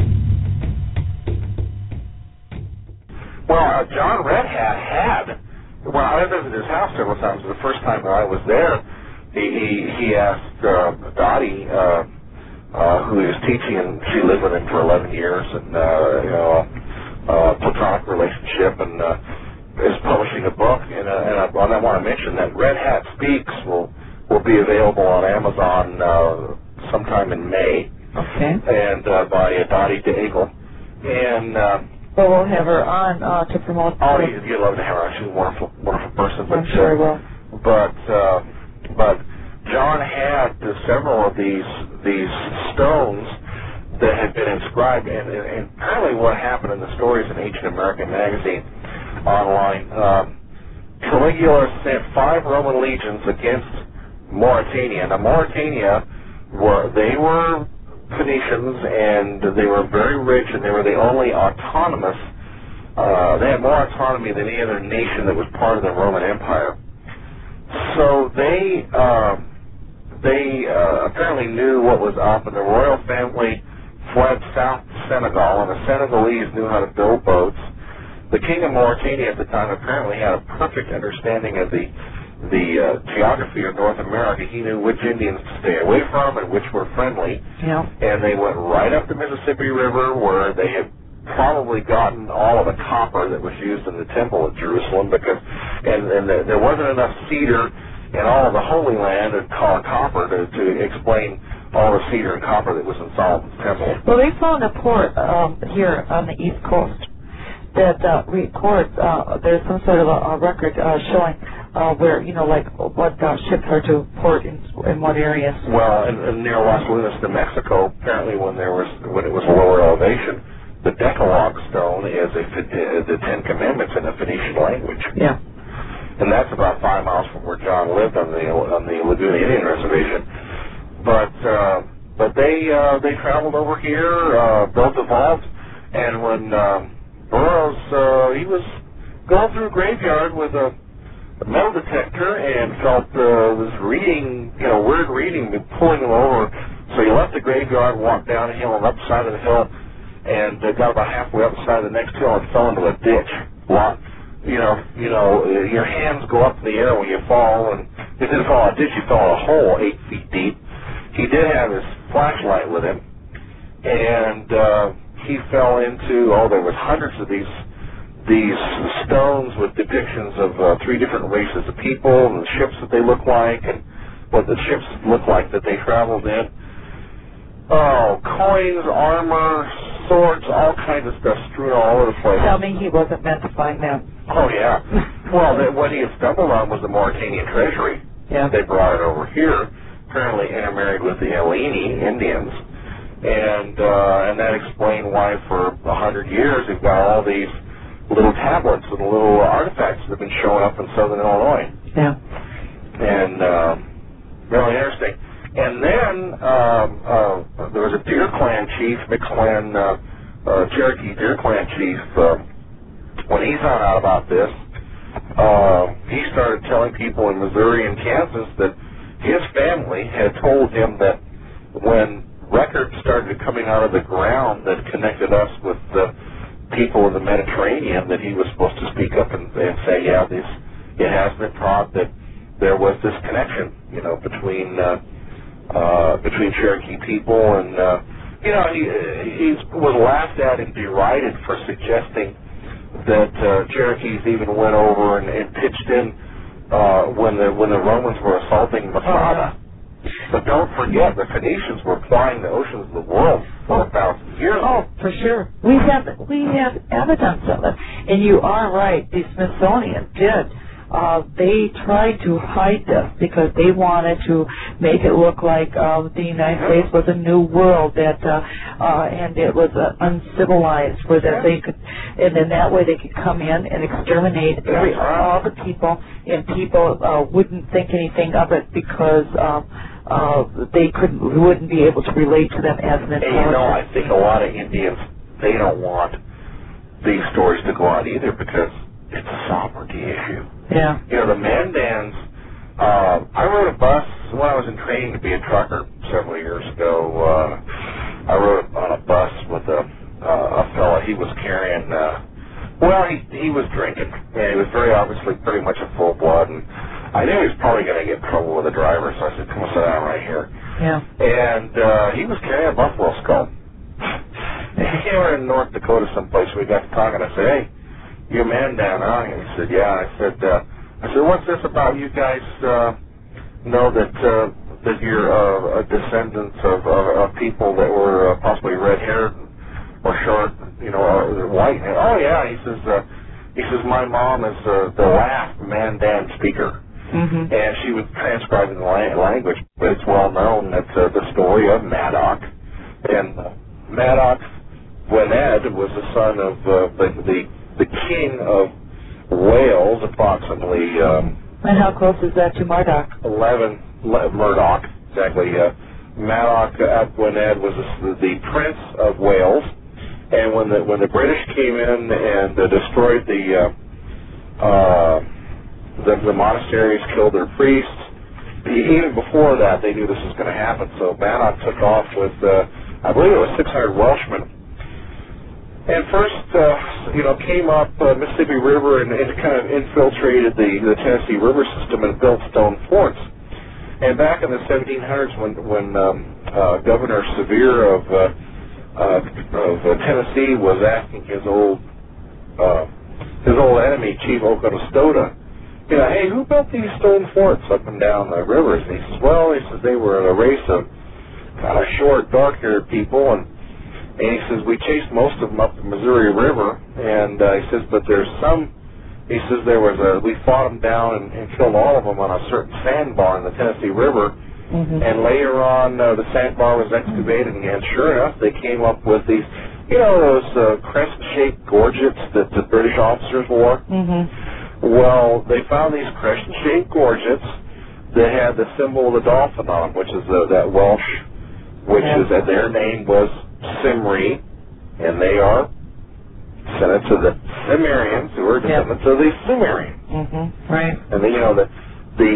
Well, uh, John Red Hat had, when I visited his house several times, the first time that I was there, he he, he asked uh, Dottie, uh, uh, who he was teaching, and she lived with him for eleven years, and, uh, you know, uh, platonic relationship, and uh, is publishing a book, and, uh, and, I, and I want to mention that Red Hat Speaks will, will be available on Amazon uh, sometime in May. Okay. And uh, by uh, Dottie Daigle. And uh, But we'll have her on uh, to promote. Oh, you, you'd love to have her. She's a wonderful, wonderful person. But, I'm sure I will. But, uh, but John had uh, several of these these stones that had been inscribed, and, and, and apparently what happened in the Stories in Ancient American magazine online, um, Caligula sent five Roman legions against Mauritania. Now, Mauritania were they were Phoenicians, and they were very rich, and they were the only autonomous, uh, they had more autonomy than any other nation that was part of the Roman Empire. So they, uh, they uh, apparently knew what was up, and the royal family fled south to Senegal, and the Senegalese knew how to build boats. The king of Mauritania at the time apparently had a perfect understanding of the the uh, geography of North America. He knew which Indians to stay away from and which were friendly. Yeah. And they went right up the Mississippi River, where they had probably gotten all of the copper that was used in the temple at Jerusalem, because and, and the, there wasn't enough cedar in all of the Holy Land and copper to, to explain all the cedar and copper that was in Solomon's temple. Well, they found a port um, here on the East Coast that uh, records, uh, there's some sort of a, a record uh, showing uh, where, you know, like what uh, ships are to port in, in what areas. Well, and, and near Las Lunas, New Mexico, apparently when there was when it was a lower elevation, the Decalogue stone is a, uh, the Ten Commandments in the Phoenician language. Yeah. And that's about five miles from where John lived on the on the Laguna Indian Reservation. But uh, but they uh, they traveled over here, uh, built a vault, and when um, Burroughs uh, he was going through a graveyard with a, a metal detector and felt uh, this reading, you know, weird reading pulling him over. So he left the graveyard, walked down a hill and up the side of the hill, and uh, got about halfway up the side of the next hill and fell into a ditch. Lot, you know, you know, your hands go up in the air when you fall, and he didn't fall in a ditch, he fell in a hole eight feet deep. He did have his flashlight with him, and uh, he fell into, oh, there was hundreds of these these stones with depictions of uh, three different races of people and the ships that they look like and what the ships look like that they traveled in. Oh, coins, armor, swords, all kinds of stuff strewn all over the place. Tell me he wasn't meant to find them. Oh, yeah. Well, the, what he had stumbled on was the Mauritanian treasury. Yeah. They brought it over here, apparently intermarried with the Helene Indians. And uh, and that explained why for a hundred years they've got all these little tablets and little artifacts that have been showing up in southern Illinois. Yeah. And uh, really interesting. And then um, uh, there was a Deer Clan chief, McClan, uh, uh, Cherokee Deer Clan chief. Uh, when he found out about this, uh, he started telling people in Missouri and Kansas that his family had told him that when records started coming out of the ground that connected us with the people in the Mediterranean, that he was supposed to speak up and, and say, yeah, this, it has been taught that there was this connection, you know, between uh, uh, between Cherokee people, and uh, you know, he he was laughed at and derided for suggesting that uh, Cherokees even went over and, and pitched in uh, when the when the Romans were assaulting Masada. But don't forget, the Phoenicians were plying the oceans of the world for a thousand years. Oh, for sure. We have we have evidence of it. And you are right. The Smithsonian did. Uh, they tried to hide this because they wanted to make it look like uh, the United States was a new world that, uh, uh, and it was uh, uncivilized, where that they could, and then that way they could come in and exterminate every, all the people, and people uh, wouldn't think anything of it because um, uh, they couldn't, wouldn't be able to relate to them as an intelligence. And you know, I think a lot of Indians, they don't want these stories to go out either because it's a sovereignty issue. Yeah. You know, the Mandans, uh, I rode a bus when I was in training to be a trucker several years ago. Uh, I rode on a bus with a, uh, a fella. He was carrying, uh, well, he he was drinking. And he was very obviously pretty much a full blood. And I knew he was probably going to get in trouble with the driver, so I said, come on, sit down right here. Yeah. And uh, he was carrying a buffalo skull. We were in North Dakota someplace. We got to talking. I said, hey, you're a man down, huh? And he said, yeah. I said, uh, I said, what's this about you guys uh, know that uh, that you're uh, a descendants of, of, of people that were uh, possibly red-haired or short? you know, uh, white. And, oh yeah, he says. Uh, he says my mom is uh, the last Mandan speaker, mm-hmm. and she was transcribing the la- language. But it's well known that uh, the story of Madoc, and uh, Madoc Gwynedd was the son of uh, the, the the king of Wales, approximately. Um, and how close is that to Murdoch? Eleven Le- Murdoch, exactly. Uh, Madoc ap Gwynedd was the, the prince of Wales. And when the when the British came in and uh, destroyed the, uh, uh, the the monasteries, killed their priests, even before that they knew this was going to happen. So Madoc took off with, uh, I believe it was six hundred Welshmen, and first uh, you know came up uh, Mississippi River and, and kind of infiltrated the the Tennessee River system and built stone forts. And back in the seventeen hundreds, when when um, uh, Governor Sevier of uh, Uh, of uh, Tennessee was asking his old uh, his old enemy, Chief Oconostota, you know, hey, who built these stone forts up and down the rivers? And he says, well, he says they were a race of kind of short, dark-haired people, and, and he says we chased most of them up the Missouri River, and uh, he says, but there's some, he says there was a, we fought them down and, and killed all of them on a certain sandbar in the Tennessee River. Mm-hmm. And later on, uh, the sandbar was excavated, and sure enough, they came up with these, you know, those uh, crescent-shaped gorgets that the British officers wore. Mm-hmm. Well, they found these crescent-shaped gorgets that had the symbol of the dolphin on them, which is uh, that Welsh, which yeah. is that their name was Cymri, and they are descendants of the Cimmerians, who are descendants yep. of the Sumerians. Mm-hmm. Right. And then, you know, the the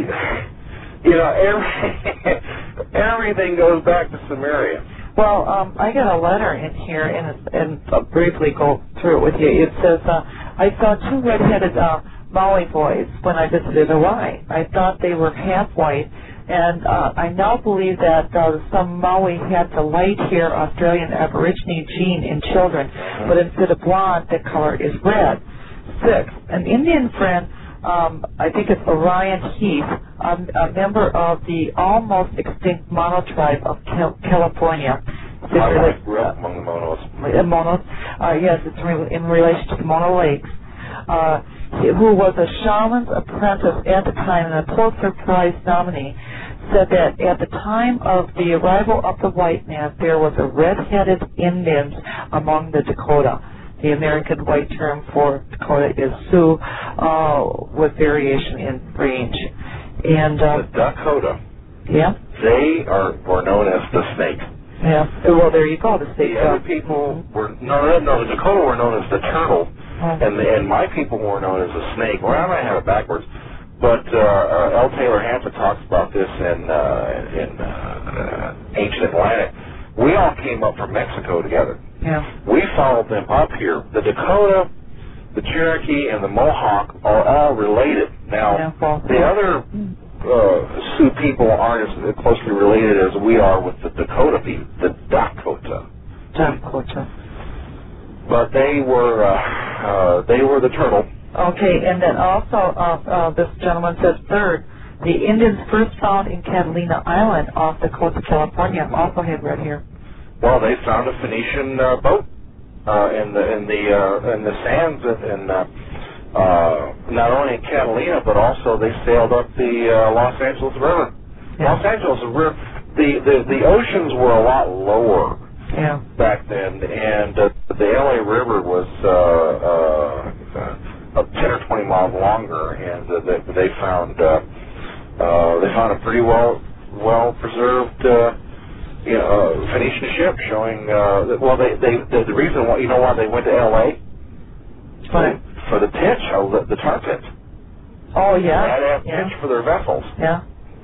You know, every, everything goes back to Samaria. Well, um, I got a letter in here, and, and I'll briefly go through it with you. It says, uh, I saw two red-headed uh, Maui boys when I visited Hawaii. I thought they were half-white, and uh, I now believe that uh, some Maui had the light-hair Australian Aborigine gene in children, mm-hmm. but instead of blonde, the color is red. Six, an Indian friend, Um, I think it's Orion Heath, um, a member of the almost extinct Mono tribe of Cal- California. My wife grew up among the Monos. Uh, Monos, uh, yes, it's re- in relation to the Mono Lakes, uh, who was a shaman's apprentice at the time and a Pulitzer Prize nominee, said that at the time of the arrival of the white man, there was a red-headed Indians among the Dakota. The American white term for Dakota is Sioux, uh, with variation in range. And uh, the Dakota, yeah, they are were known as the snake. Yeah. Well, there you go. The snake. The other people were no, no, no. The Dakota were known as the turtle, oh. and the, and my people were known as the snake. Well, I might have it backwards, but uh, uh, L. Taylor Hampton talks about this in uh, in uh, uh, Ancient Atlantic. We all came up from Mexico together. Yeah. We followed them up here. The Dakota, the Cherokee, and the Mohawk are all related. Now, yeah, well, the yeah. other uh, Sioux people aren't as closely related as we are with the Dakota people, the Dakota. Dakota. But they were uh, uh, they were the turtle. Okay, and then also uh, uh, this gentleman says third, the Indians first found in Catalina Island off the coast of California also had red hair. Well, they found a Phoenician uh, boat uh, in the in the uh, in the sands in uh, uh, not only in Catalina, but also they sailed up the uh, Los Angeles River. Yeah. Los Angeles River. The, the the oceans were a lot lower yeah. back then, and uh, the L A River was uh, uh, uh, ten or twenty miles longer, and uh, they, they found uh, uh, they found a pretty well well preserved. Uh, You know, uh, Phoenician ship showing. Uh, that, well, they, they, they the reason why you know why they went to L A Right. for the pitch, oh, the, the tar pit. Oh yeah. They had to have yeah. pitch for their vessels. Yeah.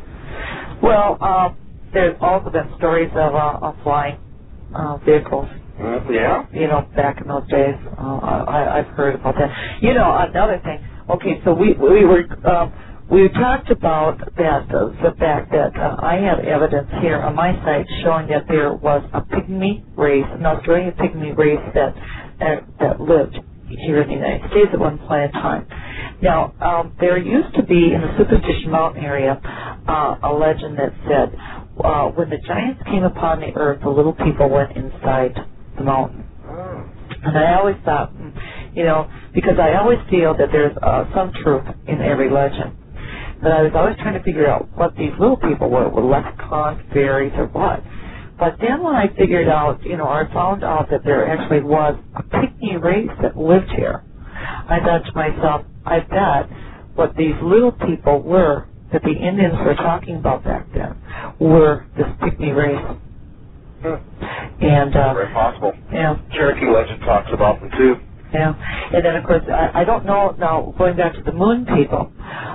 Well, uh, there's also been stories of, uh, of flying uh, vehicles. Mm, yeah. You know, back in those days, uh, I, I've heard about that. You know, another thing. Okay, so we we were. Um, We talked about that, uh, the fact that uh, I have evidence here on my site showing that there was a pygmy race, an Australian pygmy race that uh, that lived here in the United States at one point in time. Now, um, there used to be in the Superstition Mountain area uh, a legend that said uh, when the giants came upon the earth, the little people went inside the mountain. And I always thought, you know, because I always feel that there's uh, some truth in every legend. But I was always trying to figure out what these little people were, were leprechauns, fairies, or what. But then when I figured out, you know, I found out that there actually was a Pygmy race that lived here, I thought to myself, I bet what these little people were that the Indians were talking about back then were this Pygmy race. Hmm. And, uh, very possible. Yeah. Cherokee legend talks about them too. Yeah. And then, of course, I, I don't know, now, going back to the moon people,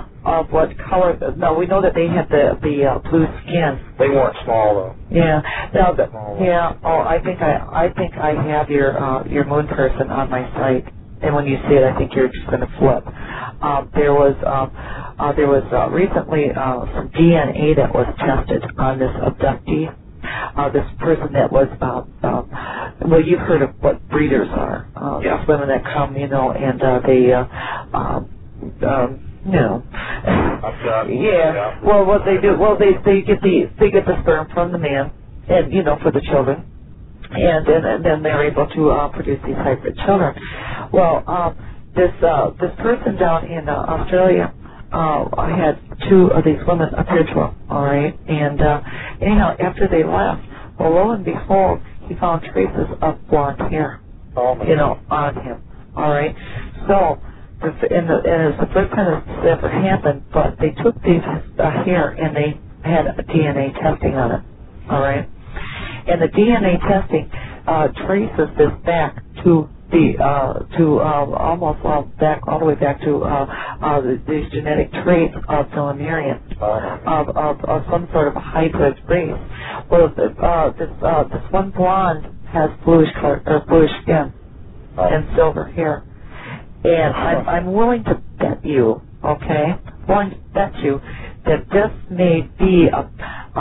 of what color. No, we know that they had the the uh, blue skin. They weren't small though. Yeah. Now, the, yeah. Oh, I think I I think I have your uh, your moon person on my site, and when you see it, I think you're just going to flip. Um, there was um, uh, there was uh, recently uh, some D N A that was tested on this abductee. Uh, this person that was, uh, uh, well, you've heard of what breeders are. Uh, yeah. These women that come, you know, and uh, they, uh, um, um, you know, yeah. yeah. Well, what they do, well, they they get the they get the sperm from the man, and you know, for the children, and then and then they're able to uh, produce these hybrid children. Well, um, this uh, this person down in uh, Australia. Uh, I had two of these women appear to him, all right? And uh, anyhow, after they left, well, lo and behold, he found traces of blonde hair, oh, my you know, on him, all right? So, the, and, the, and it's the first time this ever happened, but they took these uh, hair and they had a D N A testing on it, all right? And the D N A testing uh, traces this back to the uh, to uh, almost uh, back all the way back to uh, uh, these genetic traits of the Lemurian, of, of of some sort of a hybrid race. Well, uh, this uh, this one blonde has bluish color or bluish skin and silver hair, and I'm I'm willing to bet you, okay, willing to bet you that this may be a,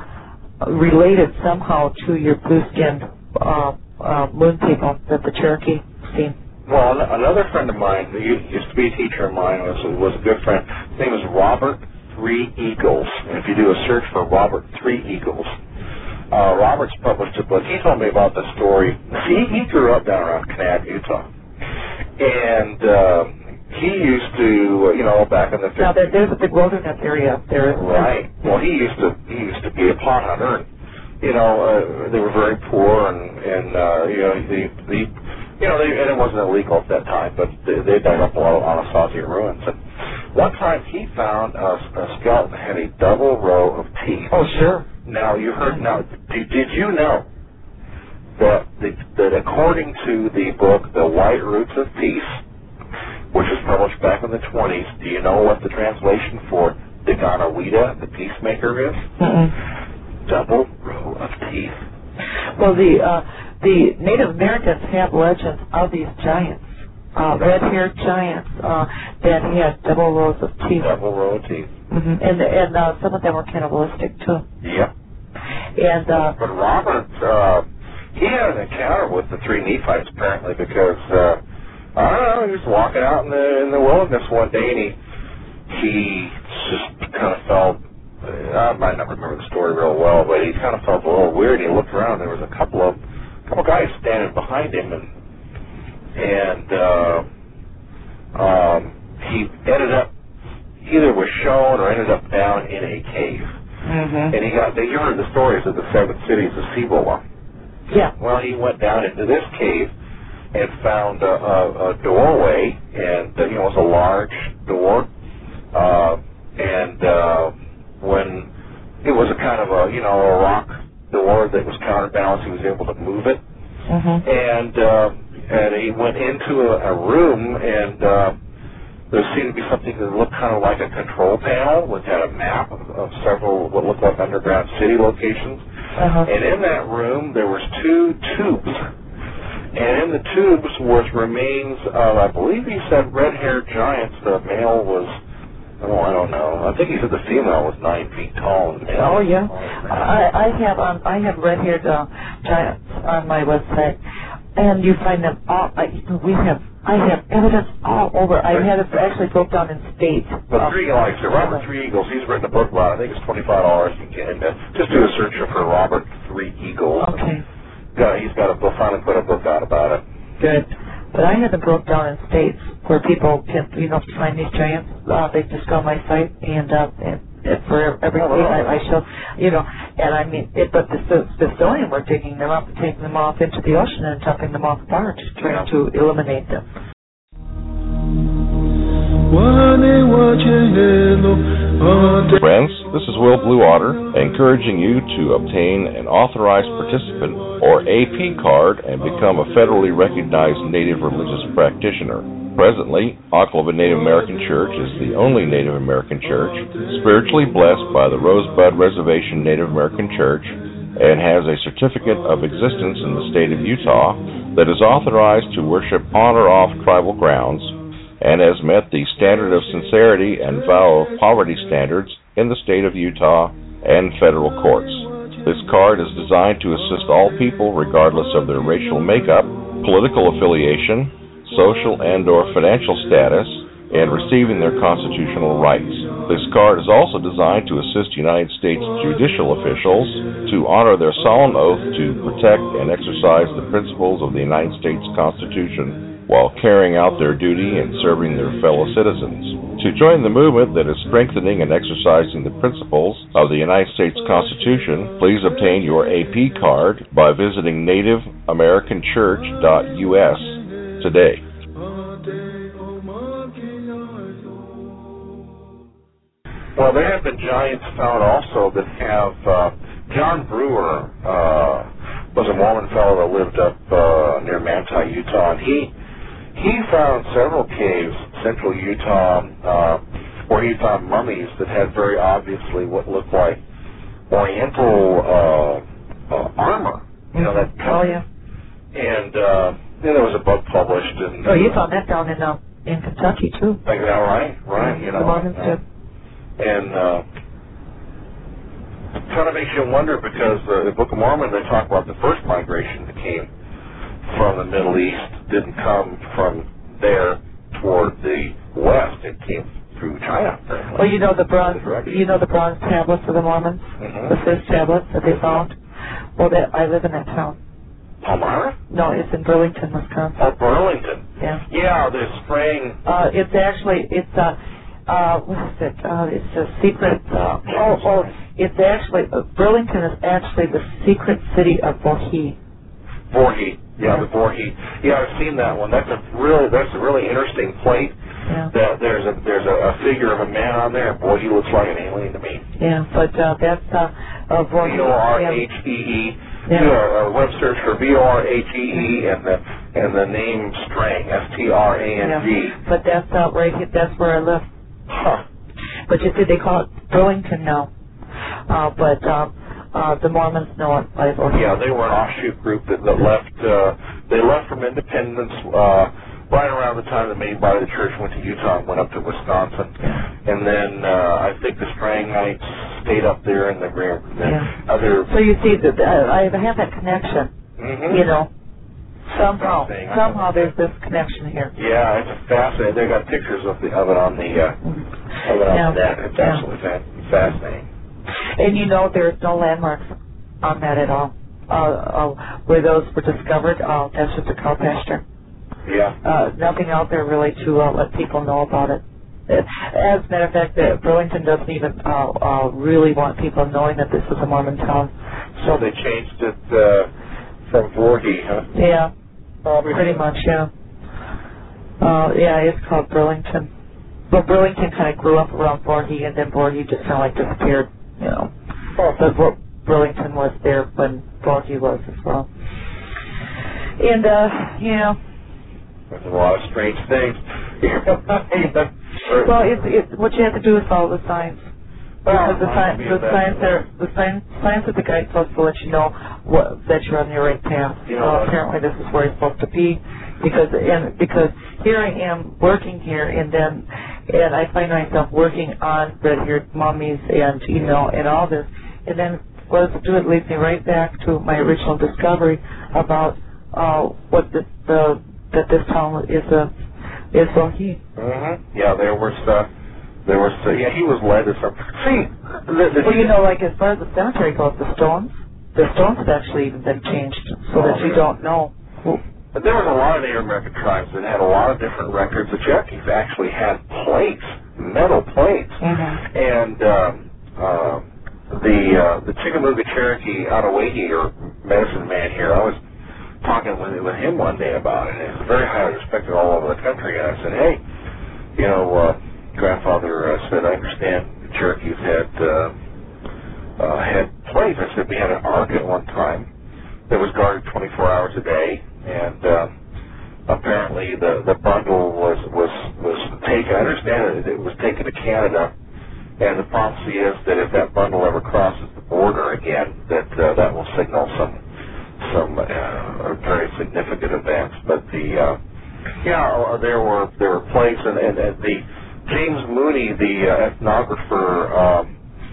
uh, related somehow to your blue skinned uh, Uh, moon people that the Cherokee seen. Well, another friend of mine, who used to be a teacher of mine, was was a good friend. His name is Robert Three Eagles. And if you do a search for Robert Three Eagles, uh, Robert's published a book. He told me about the story. See, he grew up down around Kanab, Utah, and uh, he used to, you know, back in the fifties. Now there, there's a big wilderness area up there. Right. Well, he used to he used to be a pot hunter. And, you know, uh, they were very poor, and and uh, you know, the the you know, they, and it wasn't illegal at that time, but they, they dug up a lot of Anasazi ruins. And one time he found a, a skeleton that had a double row of teeth. Oh, sure. Now you heard. Now, did, did you know that the, that according to the book The White Roots of Peace, which was published back in the twenties, do you know what the translation for Daganoweda, the peacemaker, is? Mm-mm. Double row of teeth. Well, the uh, the Native Americans have legends of these giants, uh, red-haired giants uh, that had double rows of teeth. Double row of teeth. Mm-hmm. And and uh, some of them were cannibalistic too. Yep. And uh, but Robert, uh, he had an encounter with the three Nephites apparently because uh, I don't know, he was walking out in the in the wilderness one day and he he just kind of felt. I might not remember the story real well, but he kind of felt a little weird. He looked around. There was a couple of couple guys standing behind him, and and uh, um, he ended up either was shown or ended up down in a cave. Mm-hmm. And he got. You heard the stories of the seven cities of Cibola. Yeah. Well, he went down into this cave and found a, a, a doorway, and uh, you know, it was a large door, uh, and. Uh, when it was a kind of a, you know, a rock door that was counterbalanced, he was able to move it. Mm-hmm. And uh, and he went into a, a room, and uh, there seemed to be something that looked kind of like a control panel, which had a map of, of several what looked like underground city locations. Uh-huh. And in that room, there was two tubes. And in the tubes was remains of, I believe he said, red-haired giants. The male was... Oh, I don't know. I think he said the female was nine feet tall. And oh yeah, I, I have um, I have red-haired uh, giants on my website, and you find them all. I, we have I have evidence all over. I had it actually broke down in states. But three, like so Robert Three Eagles, he's written a book about it. I think it's twenty-five dollars. You can uh, just do a search for Robert Three Eagles. Okay. Got, he's got a book. Finally put a book out about it. good. But I haven't broke down in states where people can, you know, find these giants. Uh, they just go on my site, and, uh, and, and for every week I, I show, you know, and I mean, it, but the Smithsonian were digging them up and taking them off into the ocean and dumping them off barge, trying to eliminate them. Friends, this is Will Bluewater, encouraging you to obtain an authorized participant or A P card and become a federally recognized Native religious practitioner. Presently, Oklahoma Native American Church is the only Native American church spiritually blessed by the Rosebud Reservation Native American Church and has a certificate of existence in the state of Utah that is authorized to worship on or off tribal grounds and has met the standard of sincerity and vow of poverty standards in the state of Utah and federal courts. This card is designed to assist all people regardless of their racial makeup, political affiliation, social and or financial status, and receiving their constitutional rights. This card is also designed to assist United States judicial officials to honor their solemn oath to protect and exercise the principles of the United States Constitution while carrying out their duty and serving their fellow citizens. To join the movement that is strengthening and exercising the principles of the United States Constitution, please obtain your A P card by visiting native american church dot U S today. Well, there have been giants found also that have, uh, John Brewer uh, was a Mormon fellow that lived up uh, near Manti, Utah, and he he found several caves, central Utah, uh, where he found mummies that had very obviously what looked like Oriental uh, uh, armor. You know, that Oh, yeah. And uh, then there was a book published. And, oh, you found that down in uh, in Kentucky, too. Like that, right? Right, you know. The Mormons uh, did. And uh, it kind of makes you wonder because uh, the Book of Mormon, they talk about the first migration that came from the Middle East didn't come from there toward the west. It came through China. Well, you know the bronze, you know the bronze tablets of the Mormons, mm-hmm. the first tablets that they found. Well, that I live in that town. Palmyra? No, it's in Burlington, Wisconsin. Oh, Burlington. Yeah. Yeah, they're spraying. Uh, it's actually it's a. Uh, what is it? Uh, it's a secret. Uh, oh, oh, it's actually uh, Burlington is actually the secret city of Voorhee. Voorhee, yeah, the Voorhee. Yeah, I've seen that one. That's a really that's a really interesting plate. Yeah. That there's a there's a, a figure of a man on there. Boy, he looks like an alien to me. Yeah, but uh, that's uh, uh, Voorhee. V O R H E E. Yeah. Do a, a web search for V O R H E E and the and the name Strang, S T R A N G. Yeah. But that's uh, right. That's where I live. Huh. But you see, they call it Burlington now. Uh, but uh, uh, the Mormons know it by Voorhee. Yeah, they were an offshoot group that, that left. Uh, they left from Independence uh, right around the time the main body of the church went to Utah and went up to Wisconsin. And then uh, I think the Strangites stayed up there in the Grand. Yeah. Other. So you see, that uh, I have that connection. Mm-hmm. You know. Somehow, somehow there's this connection here. Yeah, it's fascinating. They got pictures of the of it on the uh, of it on yeah. the net. It's yeah. absolutely fa- fascinating. And you know, there's no landmarks on that at all. Uh, uh, where those were discovered, uh, that's just a cow pasture. Yeah. Uh, nothing out there really to uh, let people know about it. As a matter of fact, uh, Burlington doesn't even uh, uh, really want people knowing that this is a Mormon town. So they changed it uh, from Voorhee, huh? Yeah. Probably. Pretty much, yeah. Uh, yeah, it's called Burlington. But Burlington kind of grew up around Voorhee, and then Voorhee just kind of like disappeared, you know. Oh. But Bur- Burlington was there when Voorhee was as well. And, uh, you know. There's a lot of strange things. Well, it's, it's, what you have to do is follow the signs. Because the signs, the signs are the signs, signs of the guideposts will let you know what, that you're on the right path. You know, uh, apparently, this is where you're supposed to be, because and because here I am working here, and then and I find myself working on red-haired mummies, and you know, and all this, and then what does it do? It leads me right back to my original discovery about uh, what the, the that this town is a is Voorhee. Mm-hmm. Yeah, there was. Uh, There was, uh, yeah, he was led to some. See, the, the, well, you know, like as far as the cemetery goes, the stones, the stones have actually even been changed so oh, that you yeah. don't know who, but there was a lot of Native American tribes that had a lot of different records. The Cherokees actually had plates, metal plates, mm-hmm. and um, uh, the uh, the Chickamauga Cherokee Ottaway, or medicine man here, I was talking with, with him one day about it, and it's very highly respected all over the country. And I said, hey, you know, uh, grandfather uh, said, I understand the Cherokees had uh, uh, had plates. I said, we had an ark at one time that was guarded twenty-four hours a day, and uh, apparently the, the bundle was, was, was taken, I understand it, it was taken to Canada, and the prophecy is that if that bundle ever crosses the border again, that uh, that will signal some some uh, very significant events. But the uh, yeah, there were there were places, and, and, and the James Mooney, the uh, ethnographer, um,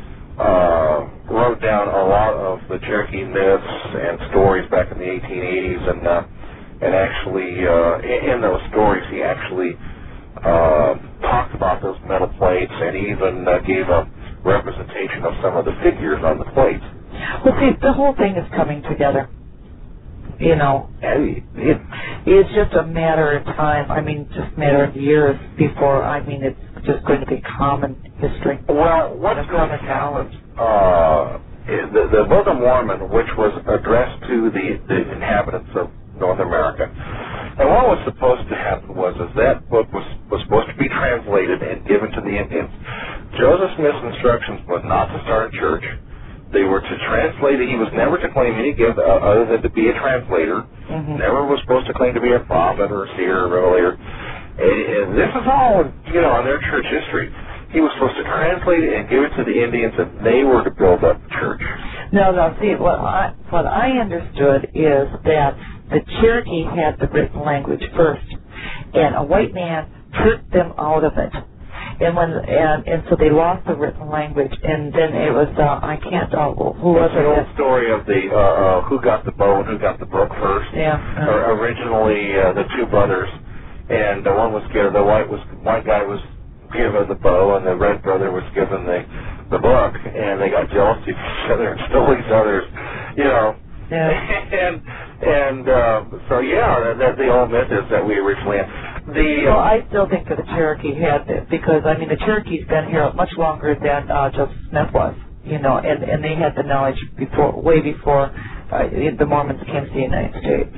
uh, wrote down a lot of the Cherokee myths and stories back in the eighteen eighties, and uh, and actually uh, in, in those stories he actually uh, talked about those metal plates, and even uh, gave a representation of some of the figures on the plates. Well, see, the whole thing is coming together. You know, it, it's just a matter of time. I mean, just a matter of years before, I mean, it's just going to be common history. Well, what's going to happen? Uh, the, the Book of Mormon, which was addressed to the, the inhabitants of North America, and what was supposed to happen was, is that book was, was supposed to be translated and given to the Indians. Joseph Smith's instructions was not to start a church. They were to translate it. He was never to claim any gift uh, other than to be a translator. Mm-hmm. Never was supposed to claim to be a prophet or a seer or a revelator. And, and this is all, you know, on their church history. He was supposed to translate it and give it to the Indians, and they were to build up the church. No, no. See, what I what I understood is that the Cherokee had the written language first, and a white man tricked them out of it. And when and, and so they lost the written language, and then it was uh, I can't uh, who was it? An old story of the uh, uh, who got the bow and who got the book first. Yeah. Uh, originally, uh, the two brothers, and the one was given the white was white guy was given the bow, and the red brother was given the the book, and they got jealous of each other and stole each other's, you know. Yeah. and and uh, so yeah, that the old myth is that we originally. The, well, I still think that the Cherokee had it, because, I mean, the Cherokee's been here much longer than uh, Joseph Smith was, you know, and, and they had the knowledge before, way before uh, the Mormons came to the United States.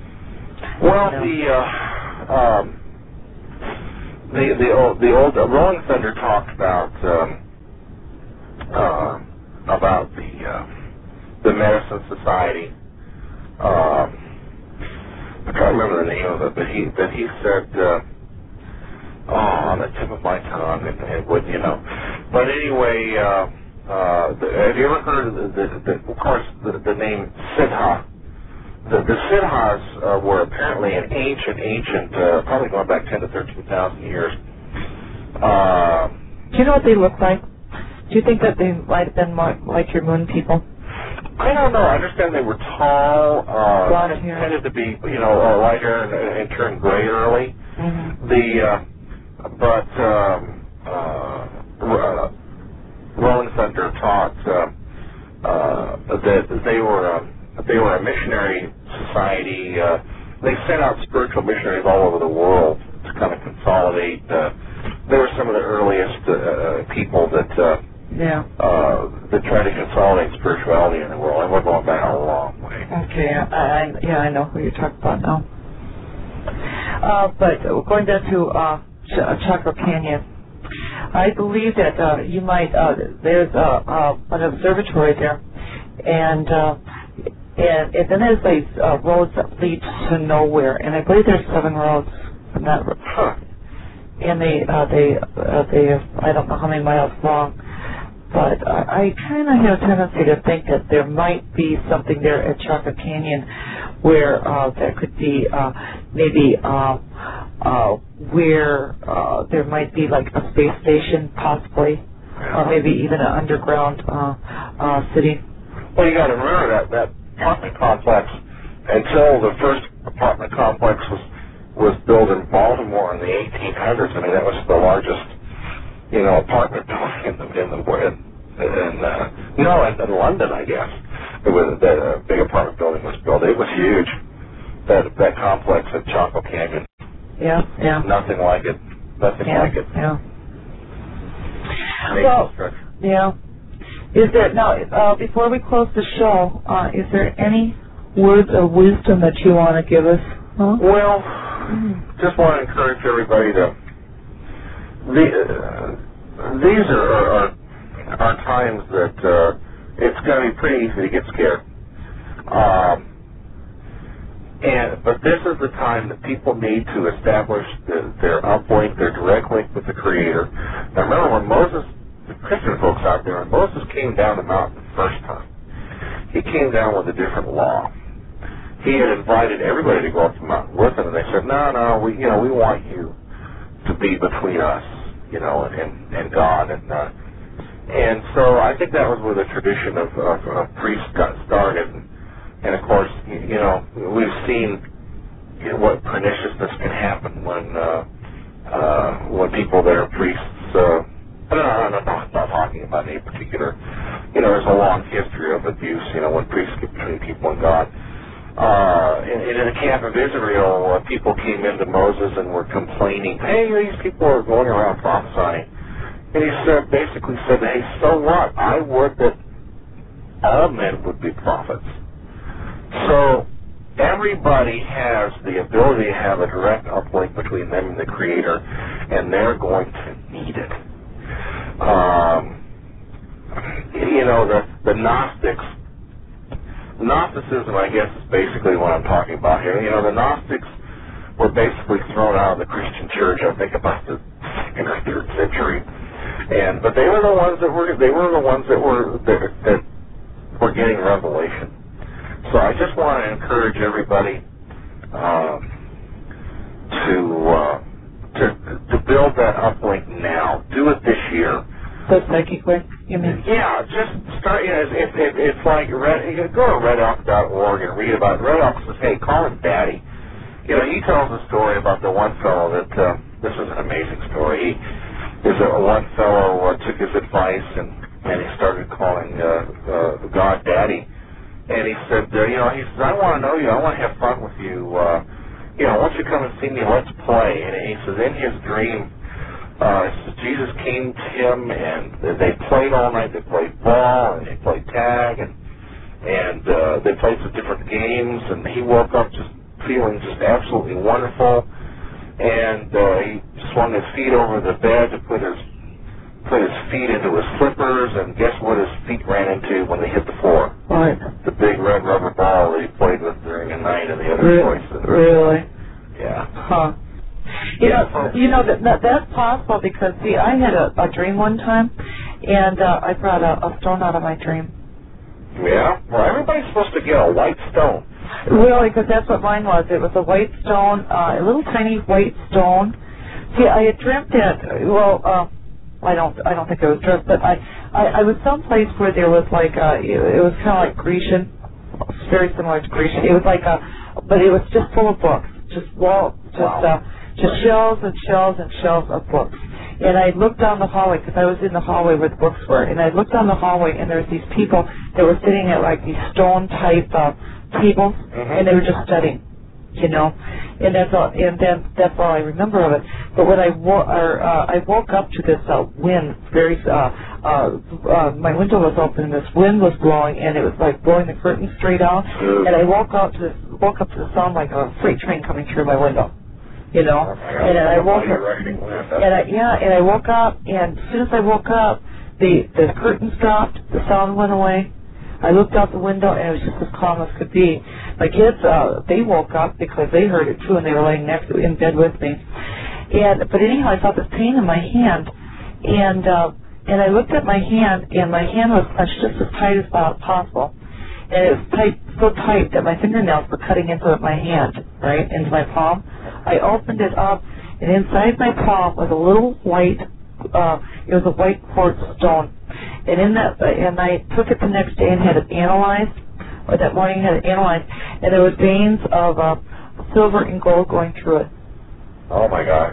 Well, you know? the, uh, um, the, the old, the old uh, Rolling Thunder talked about, um, uh, about the, uh, the Medicine Society, um, I can't remember the name of it, but he but he said, uh, oh, on the tip of my tongue, and it would, you know. But anyway, uh, uh, the, have you ever heard of the, the, the of course, the, the name Siddha? The, the Siddhas uh, were apparently an ancient, ancient, uh, probably going back ten to thirteen thousand years. Uh, Do you know what they look like? Do you think that they might have been more like your moon people? I don't know. I understand they were tall, uh, blonde hair, tended to be, you know, uh, light hair and, and turned gray early. Mm-hmm. The, uh, but um, uh, Rolling Thunder taught uh, uh, that they were a, they were a missionary society. Uh, they sent out spiritual missionaries all over the world to kind of consolidate. Uh, they were some of the earliest uh, people that. Uh, Yeah. Uh, they try to consolidate spirituality in the world, and we're going back a long way. Okay, I, I, yeah, I know who you're talking about now. Uh, but going down to uh, Ch- Chaco Canyon, I believe that uh, you might, uh, there's uh, uh, an observatory there, and uh, and, and then there's these uh, roads that lead to nowhere, and I believe there's seven roads from that road. Huh. And they, uh, they, uh, they, I don't know how many miles long. But uh, I kind of have a tendency to think that there might be something there at Chaco Canyon where uh, there could be uh, maybe uh, uh, where uh, there might be like a space station possibly, or maybe even an underground uh, uh, city. Well, you got to remember that that apartment complex, until the first apartment complex was was built in Baltimore in the eighteen hundreds. I mean, that was the largest, you know, apartment building in the in the in, in uh, no in, in London, I guess. It was the uh, big apartment building was built. It was huge, that that complex at Chaco Canyon. Yeah, yeah. Nothing like it. Nothing yeah, like it. Yeah. Amazing Well, structure. yeah. Is there now? Uh, before we close the show, uh, is there any words of wisdom that you want to give us? Huh? Well, just want to encourage everybody to. The, uh, these are, are are times that uh, it's going to be pretty easy to get scared. Um, and but this is the time that people need to establish the, their uplink, their direct link with the Creator. Now remember, when Moses, the Christian folks out there, when Moses came down the mountain the first time, he came down with a different law. He had invited everybody to go up the mountain with him, and they said, "No, no, we, you know, we want you to be between us, you know, and and God." And uh, and so I think that was where the tradition of, of, of priests got started. And, and of course, you, you know, we've seen you know, what perniciousness can happen when uh, uh, when people that are priests. Uh, I don't know. I'm not, I'm not talking about any particular. You know, there's a long history of abuse. You know, when priests get between people and God. Uh, in, in the camp of Israel, uh, people came into Moses and were complaining, "Hey, these people are going around prophesying." And he said, basically said, "Hey, so what? I would that all men would be prophets." So everybody has the ability to have a direct uplink between them and the Creator, and they're going to need it. Um, you know, the, the Gnostics, Gnosticism, I guess, is basically what I'm talking about here. You know, the Gnostics were basically thrown out of the Christian church, I think, about the second or third century. And but they were the ones that were they were the ones that were that, that were getting revelation. So I just want to encourage everybody um, to uh, to to build that uplink now. Do it this year. The psychic way, you mean? Yeah, just start. You know, if, if, it's like Red, you go to red ox dot org and read about it. Red Ox says, "Hey, call him Daddy." You know, he tells a story about the one fellow that uh, this is an amazing story. He, there's a one fellow uh, took his advice and and he started calling uh, uh, God Daddy. And he said, uh, you know, he says, "I want to know you. I want to have fun with you. Uh, you know, why don't you come and see me? Let's play." And he says, in his dream, uh, Jesus came to him, and they played all night. They played ball, and they played tag, and and uh, they played some different games. And he woke up just feeling just absolutely wonderful. And uh, he swung his feet over the bed to put his put his feet into his slippers, and guess what his feet ran into when they hit the floor? What? The big red rubber ball that he played with during the night and the other Re- toys. Really? Yeah. Huh. You know, you know that, that that's possible because see, I had a, a dream one time, and uh, I brought a, a stone out of my dream. Yeah. Well, everybody's supposed to get a white stone. Really, because that's what mine was. It was a white stone, uh, a little tiny white stone. See, I had dreamt it. Well, uh, I don't, I don't think it was dreamt, but I, I, I was someplace where there was like, a, it was kind of like Grecian, very similar to Grecian. It was like a, but it was just full of books, just wall, just, wow. uh, just shelves and shelves and shelves of books. And I looked down the hallway because I was in the hallway where the books were, and I looked down the hallway, and there was these people that were sitting at like these stone type uh, tables, mm-hmm. and they were just studying. You know, and that's all. And then that's all I remember of it. But when I wo- or, uh, I woke up to this uh, wind, very. Uh, uh, uh, my window was open, and this wind was blowing, and it was like blowing the curtains straight out. Mm. And I woke up to this, woke up to the sound like a freight train coming through my window. You know, oh and then I woke up, and I, yeah, and I woke up, and as soon as I woke up, the the curtain stopped, the sound went away. I looked out the window, and it was just as calm as could be. My kids, uh, they woke up because they heard it too, and they were laying next to in bed with me. And but anyhow, I felt this pain in my hand, and uh, and I looked at my hand, and my hand was clenched just as tight as possible, and it was tight, so tight that my fingernails were cutting into my hand, right into my palm. I opened it up, and inside my palm was a little white. Uh, it was a white quartz stone, and in that, uh, and I took it the next day and had it analyzed, or that morning had it analyzed, and there was veins of uh, silver and gold going through it. Oh my gosh!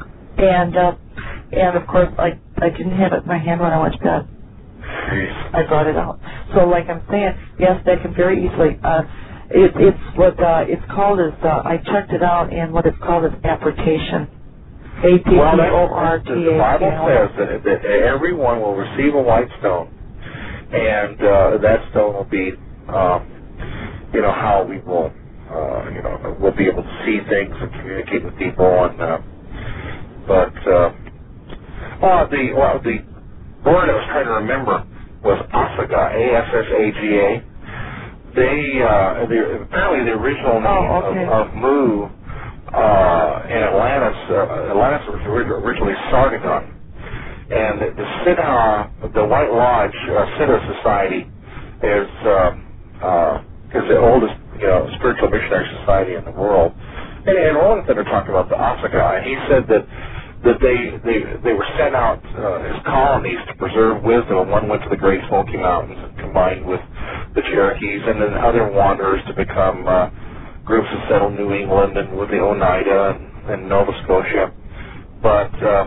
And uh, and of course, I I didn't have it in my hand when I went to bed. Jeez. I brought it out. So, like I'm saying, yes, that can very easily. Uh, It, it's what uh, it's called is, uh, I checked it out, and what it's called is apportation. A P P O R T A. The Bible says that, that everyone will receive a white stone, and uh, that stone will be, uh, you know, how we will, uh, you know, we'll be able to see things and communicate with people. And uh, but uh, well, the well, the word I was trying to remember was Asaga, A S S A G A. They, uh, the, apparently the original name oh, okay. of, of Mu uh, in Atlantis, uh, Atlantis was originally Sargon, and the, the Siddha, the White Lodge uh, Siddha Society is uh, uh, is the oldest, you know, spiritual missionary society in the world. And, and Rolling Thunder talked about the Asaga, and he said that that they they they were sent out uh, as colonies to preserve wisdom, and one went to the Great Smoky Mountains and combined with the Cherokees, and then other wanderers to become uh, groups that settled New England and with the Oneida and, and Nova Scotia. But uh,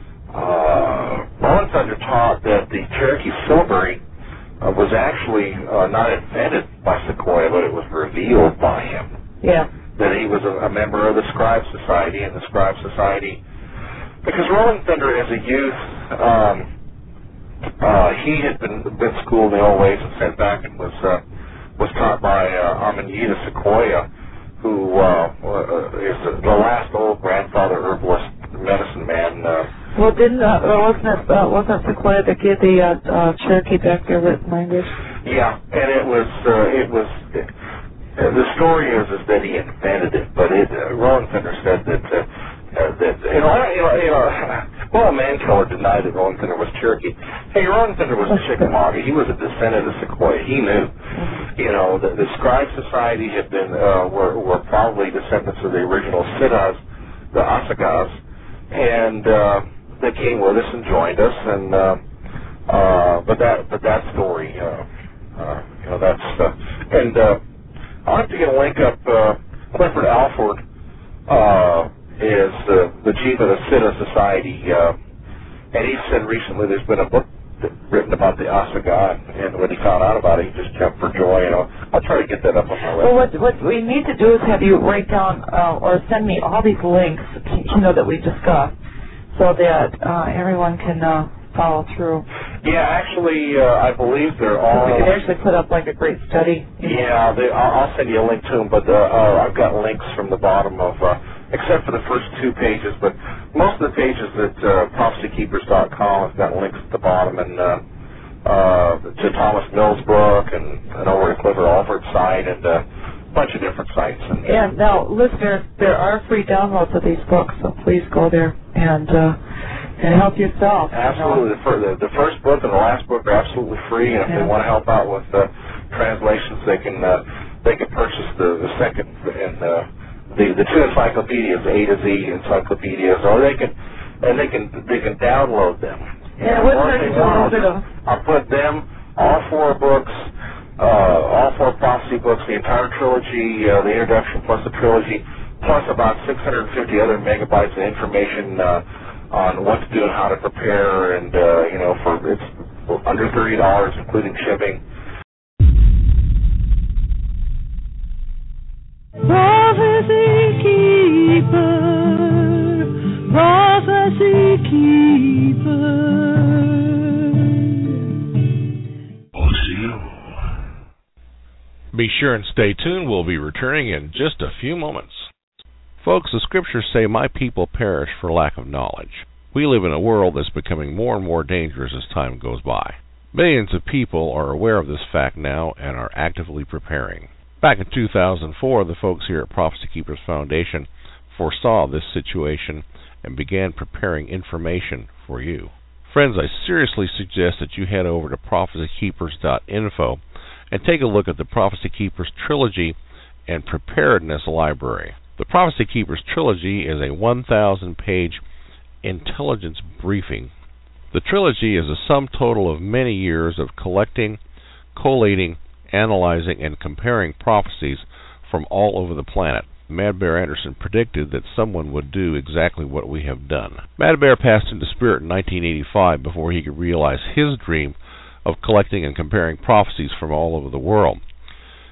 uh, Rolling Thunder taught that the Cherokee syllabary uh, was actually uh, not invented by Sequoyah, but it was revealed by him. Yeah. That he was a, a member of the Scribe Society, and the Scribe Society, because Rolling Thunder as a youth, um, uh, he had been, been schooled in the old ways and sent back and was uh, was taught by uh, Amanita Sequoyah, who uh, is the last old grandfather herbalist, medicine man. Uh, well, didn't uh, wasn't it uh, wasn't Sequoyah that gave the uh, uh, Cherokee back their written language? Yeah, and it was uh, it was. It, uh, the story is is that he invented it, but it, uh, Rolling Thunder said that. Uh, Uh, that, you know, you know, you know, well, Mankiller denied that Rolling Thunder was Cherokee. Hey, Rolling Thunder was a Chickamauga. He was a descendant of Sequoyah. He knew. You know, the, the Scribe Society had been, uh, were, were probably descendants of the original Siddhas, the Asagas, and uh, they came with us and joined us. And uh, uh, but that, but that story, uh, uh, you know, that's. Uh, and uh, I'll have to get a link up. Uh, Clifford Alford. Uh, is uh, the chief of the Siddha Society, uh, and he said recently there's been a book that, written about the Asaga, and when he found out about it, he just jumped for joy. You know, I'll try to get that up on my website. Well, what what we need to do is have you write down uh, or send me all these links, you know, that we discussed, so that uh, everyone can uh, follow through. Yeah, actually, uh, I believe they're all. We can actually put up like a great study. Yeah, they, I'll, I'll send you a link to them, but uh, uh, I've got links from the bottom of. Uh, except for the first two pages, but most of the pages at uh, prophecy keepers dot com have got links at the bottom, and uh, uh, to Thomas Mills' book, and, and over to Clifford Alford's site, and uh, a bunch of different sites. And, and now, listeners, there are free downloads of these books, so please go there and uh, and help yourself. Absolutely. You know? the, the first book and the last book are absolutely free, and if yeah. they want to help out with uh, translations, they can uh, they can purchase the, the second and. Uh, The, the two encyclopedias, A to Z encyclopedias, or they can, and they can they can download them. Yeah, what are they download them? I'll put them, all four books, uh, all four prophecy books, the entire trilogy, uh, the introduction plus the trilogy, plus about six hundred fifty other megabytes of information uh, on what to do and how to prepare, and uh, you know, for it's under thirty dollars, including shipping. Prophecy Keeper, Prophecy Keeper. Be sure and stay tuned. We'll be returning in just a few moments. Folks, the scriptures say, "My people perish for lack of knowledge." We live in a world that's becoming more and more dangerous as time goes by. Millions of people are aware of this fact now and are actively preparing. Back in two thousand four, the folks here at Prophecy Keepers Foundation foresaw this situation and began preparing information for you. Friends, I seriously suggest that you head over to prophecy keepers dot info and take a look at the Prophecy Keepers Trilogy and Preparedness Library. The Prophecy Keepers Trilogy is a one thousand page intelligence briefing. The trilogy is a sum total of many years of collecting, collating, analyzing, and comparing prophecies from all over the planet. Mad Bear Anderson predicted that someone would do exactly what we have done. Mad Bear passed into spirit in nineteen eighty-five before he could realize his dream of collecting and comparing prophecies from all over the world.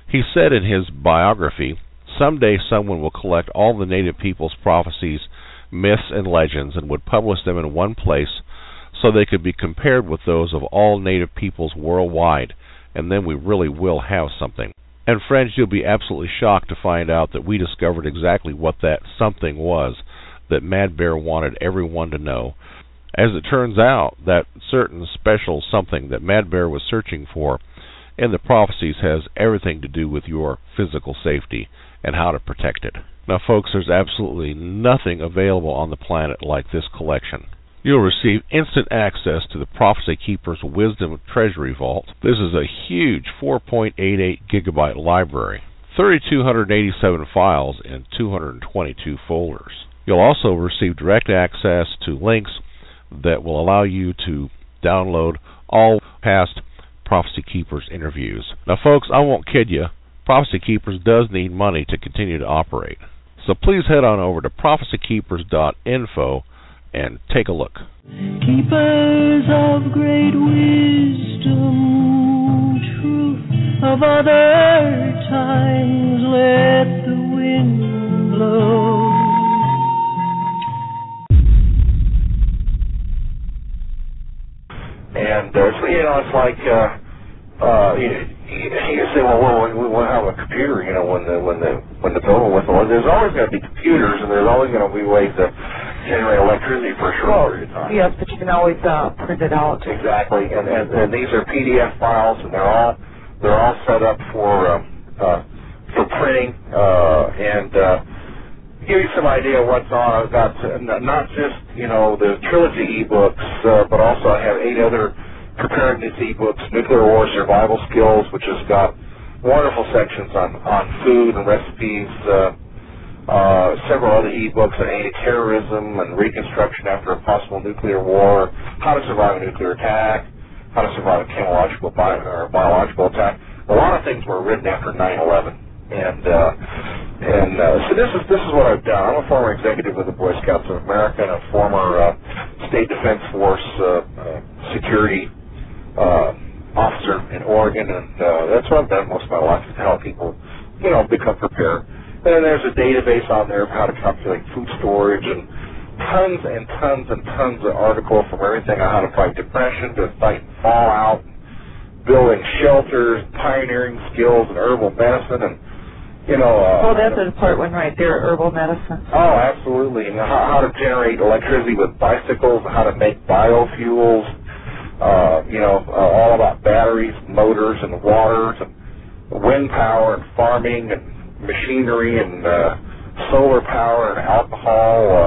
He said in his biography, "Someday someone will collect all the native people's prophecies, myths, and legends and would publish them in one place so they could be compared with those of all native peoples worldwide, and then we really will have something." And friends, you'll be absolutely shocked to find out that we discovered exactly what that something was that Mad Bear wanted everyone to know. As it turns out, that certain special something that Mad Bear was searching for in the prophecies has everything to do with your physical safety and how to protect it. Now, folks, there's absolutely nothing available on the planet like this collection. You'll receive instant access to the Prophecy Keeper's Wisdom Treasury Vault. This is a huge four point eight eight gigabyte library, three thousand two hundred eighty-seven files in two hundred twenty-two folders. You'll also receive direct access to links that will allow you to download all past Prophecy Keepers interviews. Now, folks, I won't kid you, Prophecy Keepers does need money to continue to operate. So please head on over to prophecy keepers dot info and take a look. Keepers of great wisdom, truth of other times, let the wind blow. And uh, so, you know, it's like, uh, uh, you, you say, well, well, we want to have a computer, you know, when the when the when the total whistle. There's always going to be computers, and there's always going to be ways to generate electricity for a short well, period of time. Yes, but you can always uh, print it out. Exactly, and, and and these are P D F files, and they're all they're all set up for um, uh, for printing, uh, and uh, give you some idea of what's on. I've got not just you know the trilogy ebooks, uh, but also I have eight other preparedness ebooks, Nuclear War Survival Skills, which has got wonderful sections on on food and recipes. Uh, Uh, several other ebooks on anti-terrorism and reconstruction after a possible nuclear war, how to survive a nuclear attack, how to survive a chemical bio or biological attack. A lot of things were written after nine eleven, and uh, and uh, so this is this is what I've done. I'm a former executive with the Boy Scouts of America and a former uh, State Defense Force uh, uh, security uh, officer in Oregon, and uh, that's what I've done most of my life, is to help people, you know, become prepared. And then there's a database on there of how to calculate food storage, and tons and tons and tons of articles from everything on how to fight depression to fight fallout, building shelters, pioneering skills in herbal medicine, and, you know... Uh, oh, that's an important one right there, herbal medicine. Oh, absolutely. And how, how to generate electricity with bicycles, how to make biofuels, uh, you know, uh, all about batteries, motors, and waters, and wind power, and farming, and machinery, and uh, solar power, and alcohol, uh,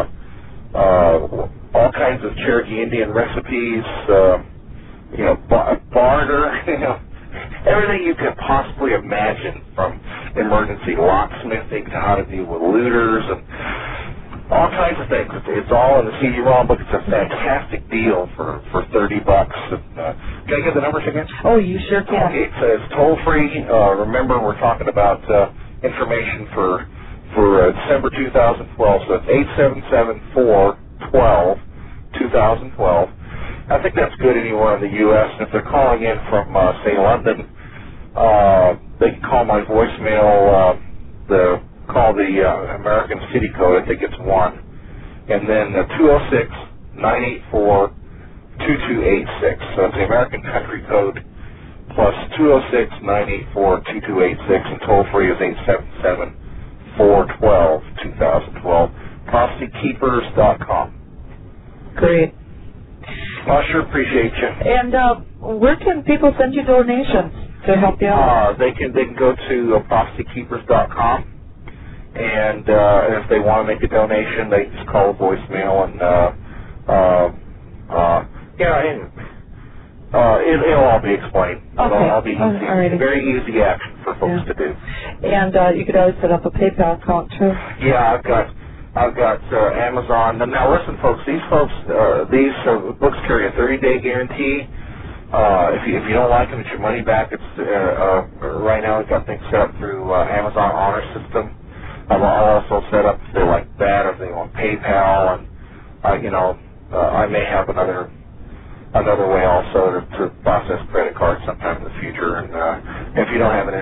uh, all kinds of Cherokee Indian recipes, uh, you know, bar barter, you know, everything you could possibly imagine, from emergency locksmithing to how to deal with looters, and all kinds of things. It's, it's all in the C D-ROM book. It's a fantastic deal for, for thirty bucks. And, uh, can I get the numbers again? Oh, you sure can. Okay, it says toll-free. Uh, remember, we're talking about... Uh, information for for uh, December two thousand twelve, so it's eight seven seven, four one two, two thousand twelve. I think that's good anywhere in the U S, and if they're calling in from, uh, say, London, uh, they can call my voicemail, uh, the call the uh, American City Code, I think it's one, and then uh, two oh six, nine eight four, two two eight six, so it's the American Country Code, plus two oh six, nine eight four, two two eight six, and toll-free is eight seven seven, four one two, two thousand twelve. prophecy keepers dot com. Great. Well, I sure appreciate you. And uh, where can people send you donations to help you out? Uh, they can they can go to uh, prophecy keepers dot com, and uh, if they want to make a donation, they just call a voicemail, and uh, uh, uh, yeah, and, Uh, it, it'll all be explained. It'll Okay. all be easy. Alrighty. Very easy action for folks Yeah. to do. And uh, you could always set up a PayPal account too. Yeah, I've got, I've got uh, Amazon. Now, listen, folks. These folks, uh, these uh, books carry a thirty day guarantee. Uh, if you if you don't like them, it's your money back. It's uh, uh, right now we've got things set up through uh, Amazon Honor System. I've also set up if they like that, or if they want PayPal, and uh, you know, uh, I may have another. Another way also to, to process credit cards sometime in the future. And uh, if you don't have an internet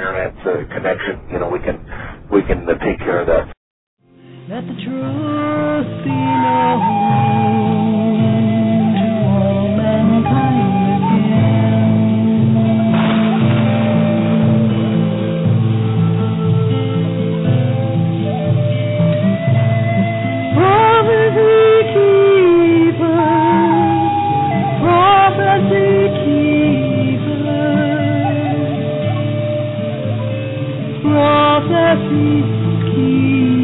uh, connection, you know, we can we can uh, take care of that. Let the truth be known to all mankind again. Prophecy keeper, prophecy keeper, prophecy keeper.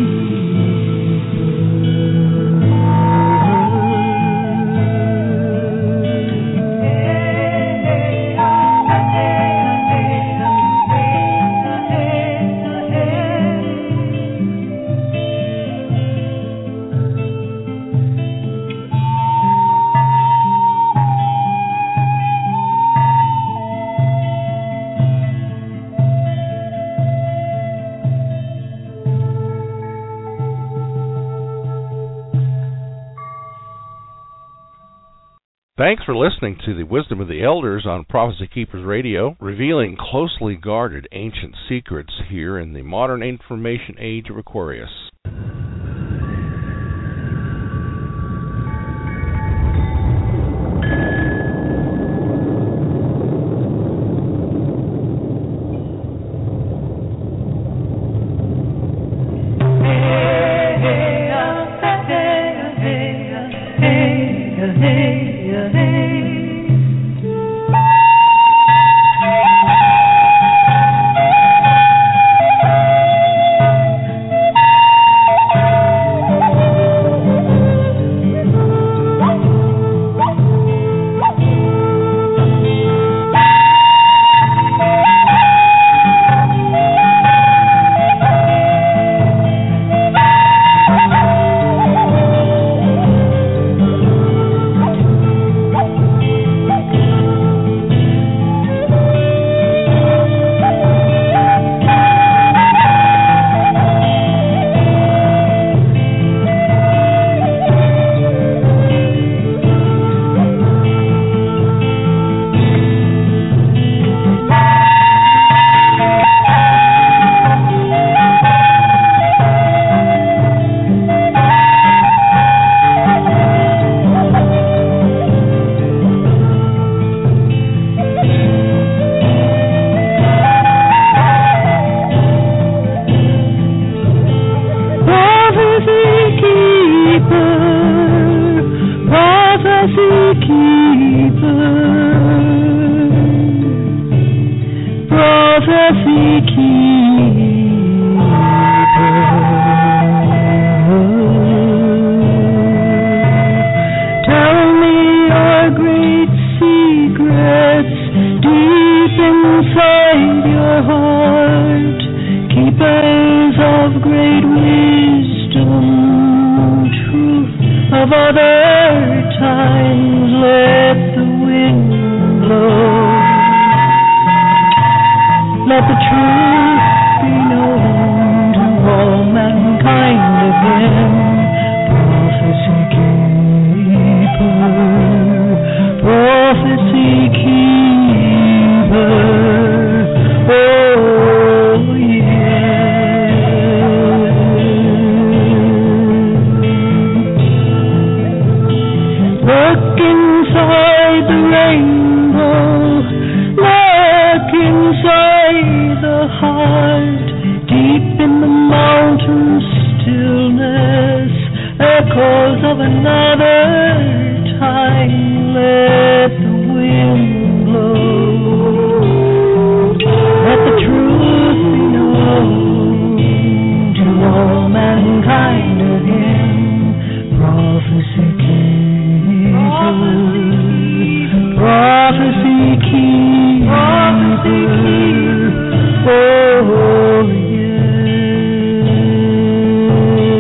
Thanks for listening to the Wisdom of the Elders on Prophecy Keepers Radio, revealing closely guarded ancient secrets here in the modern information age of Aquarius.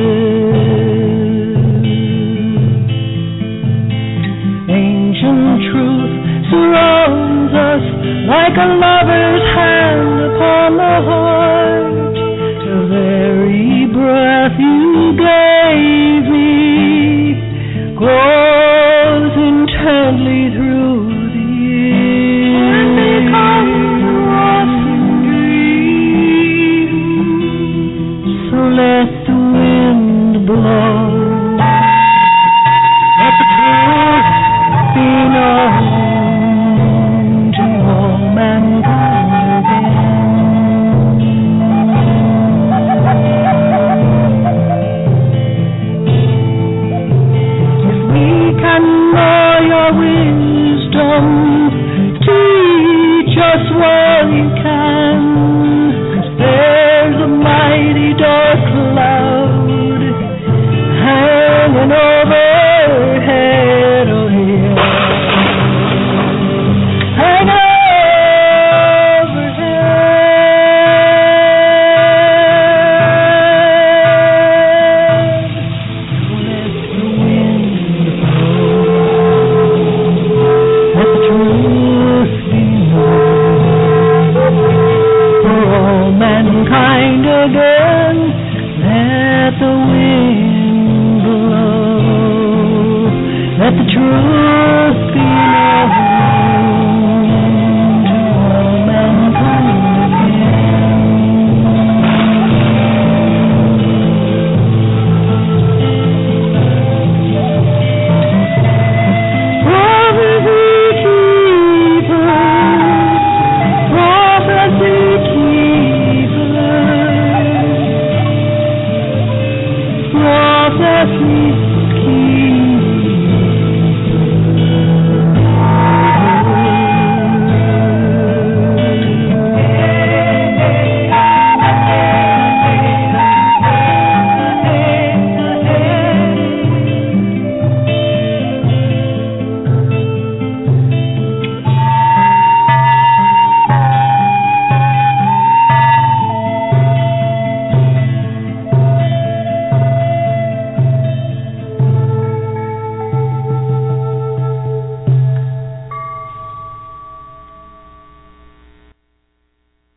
Ancient truth. less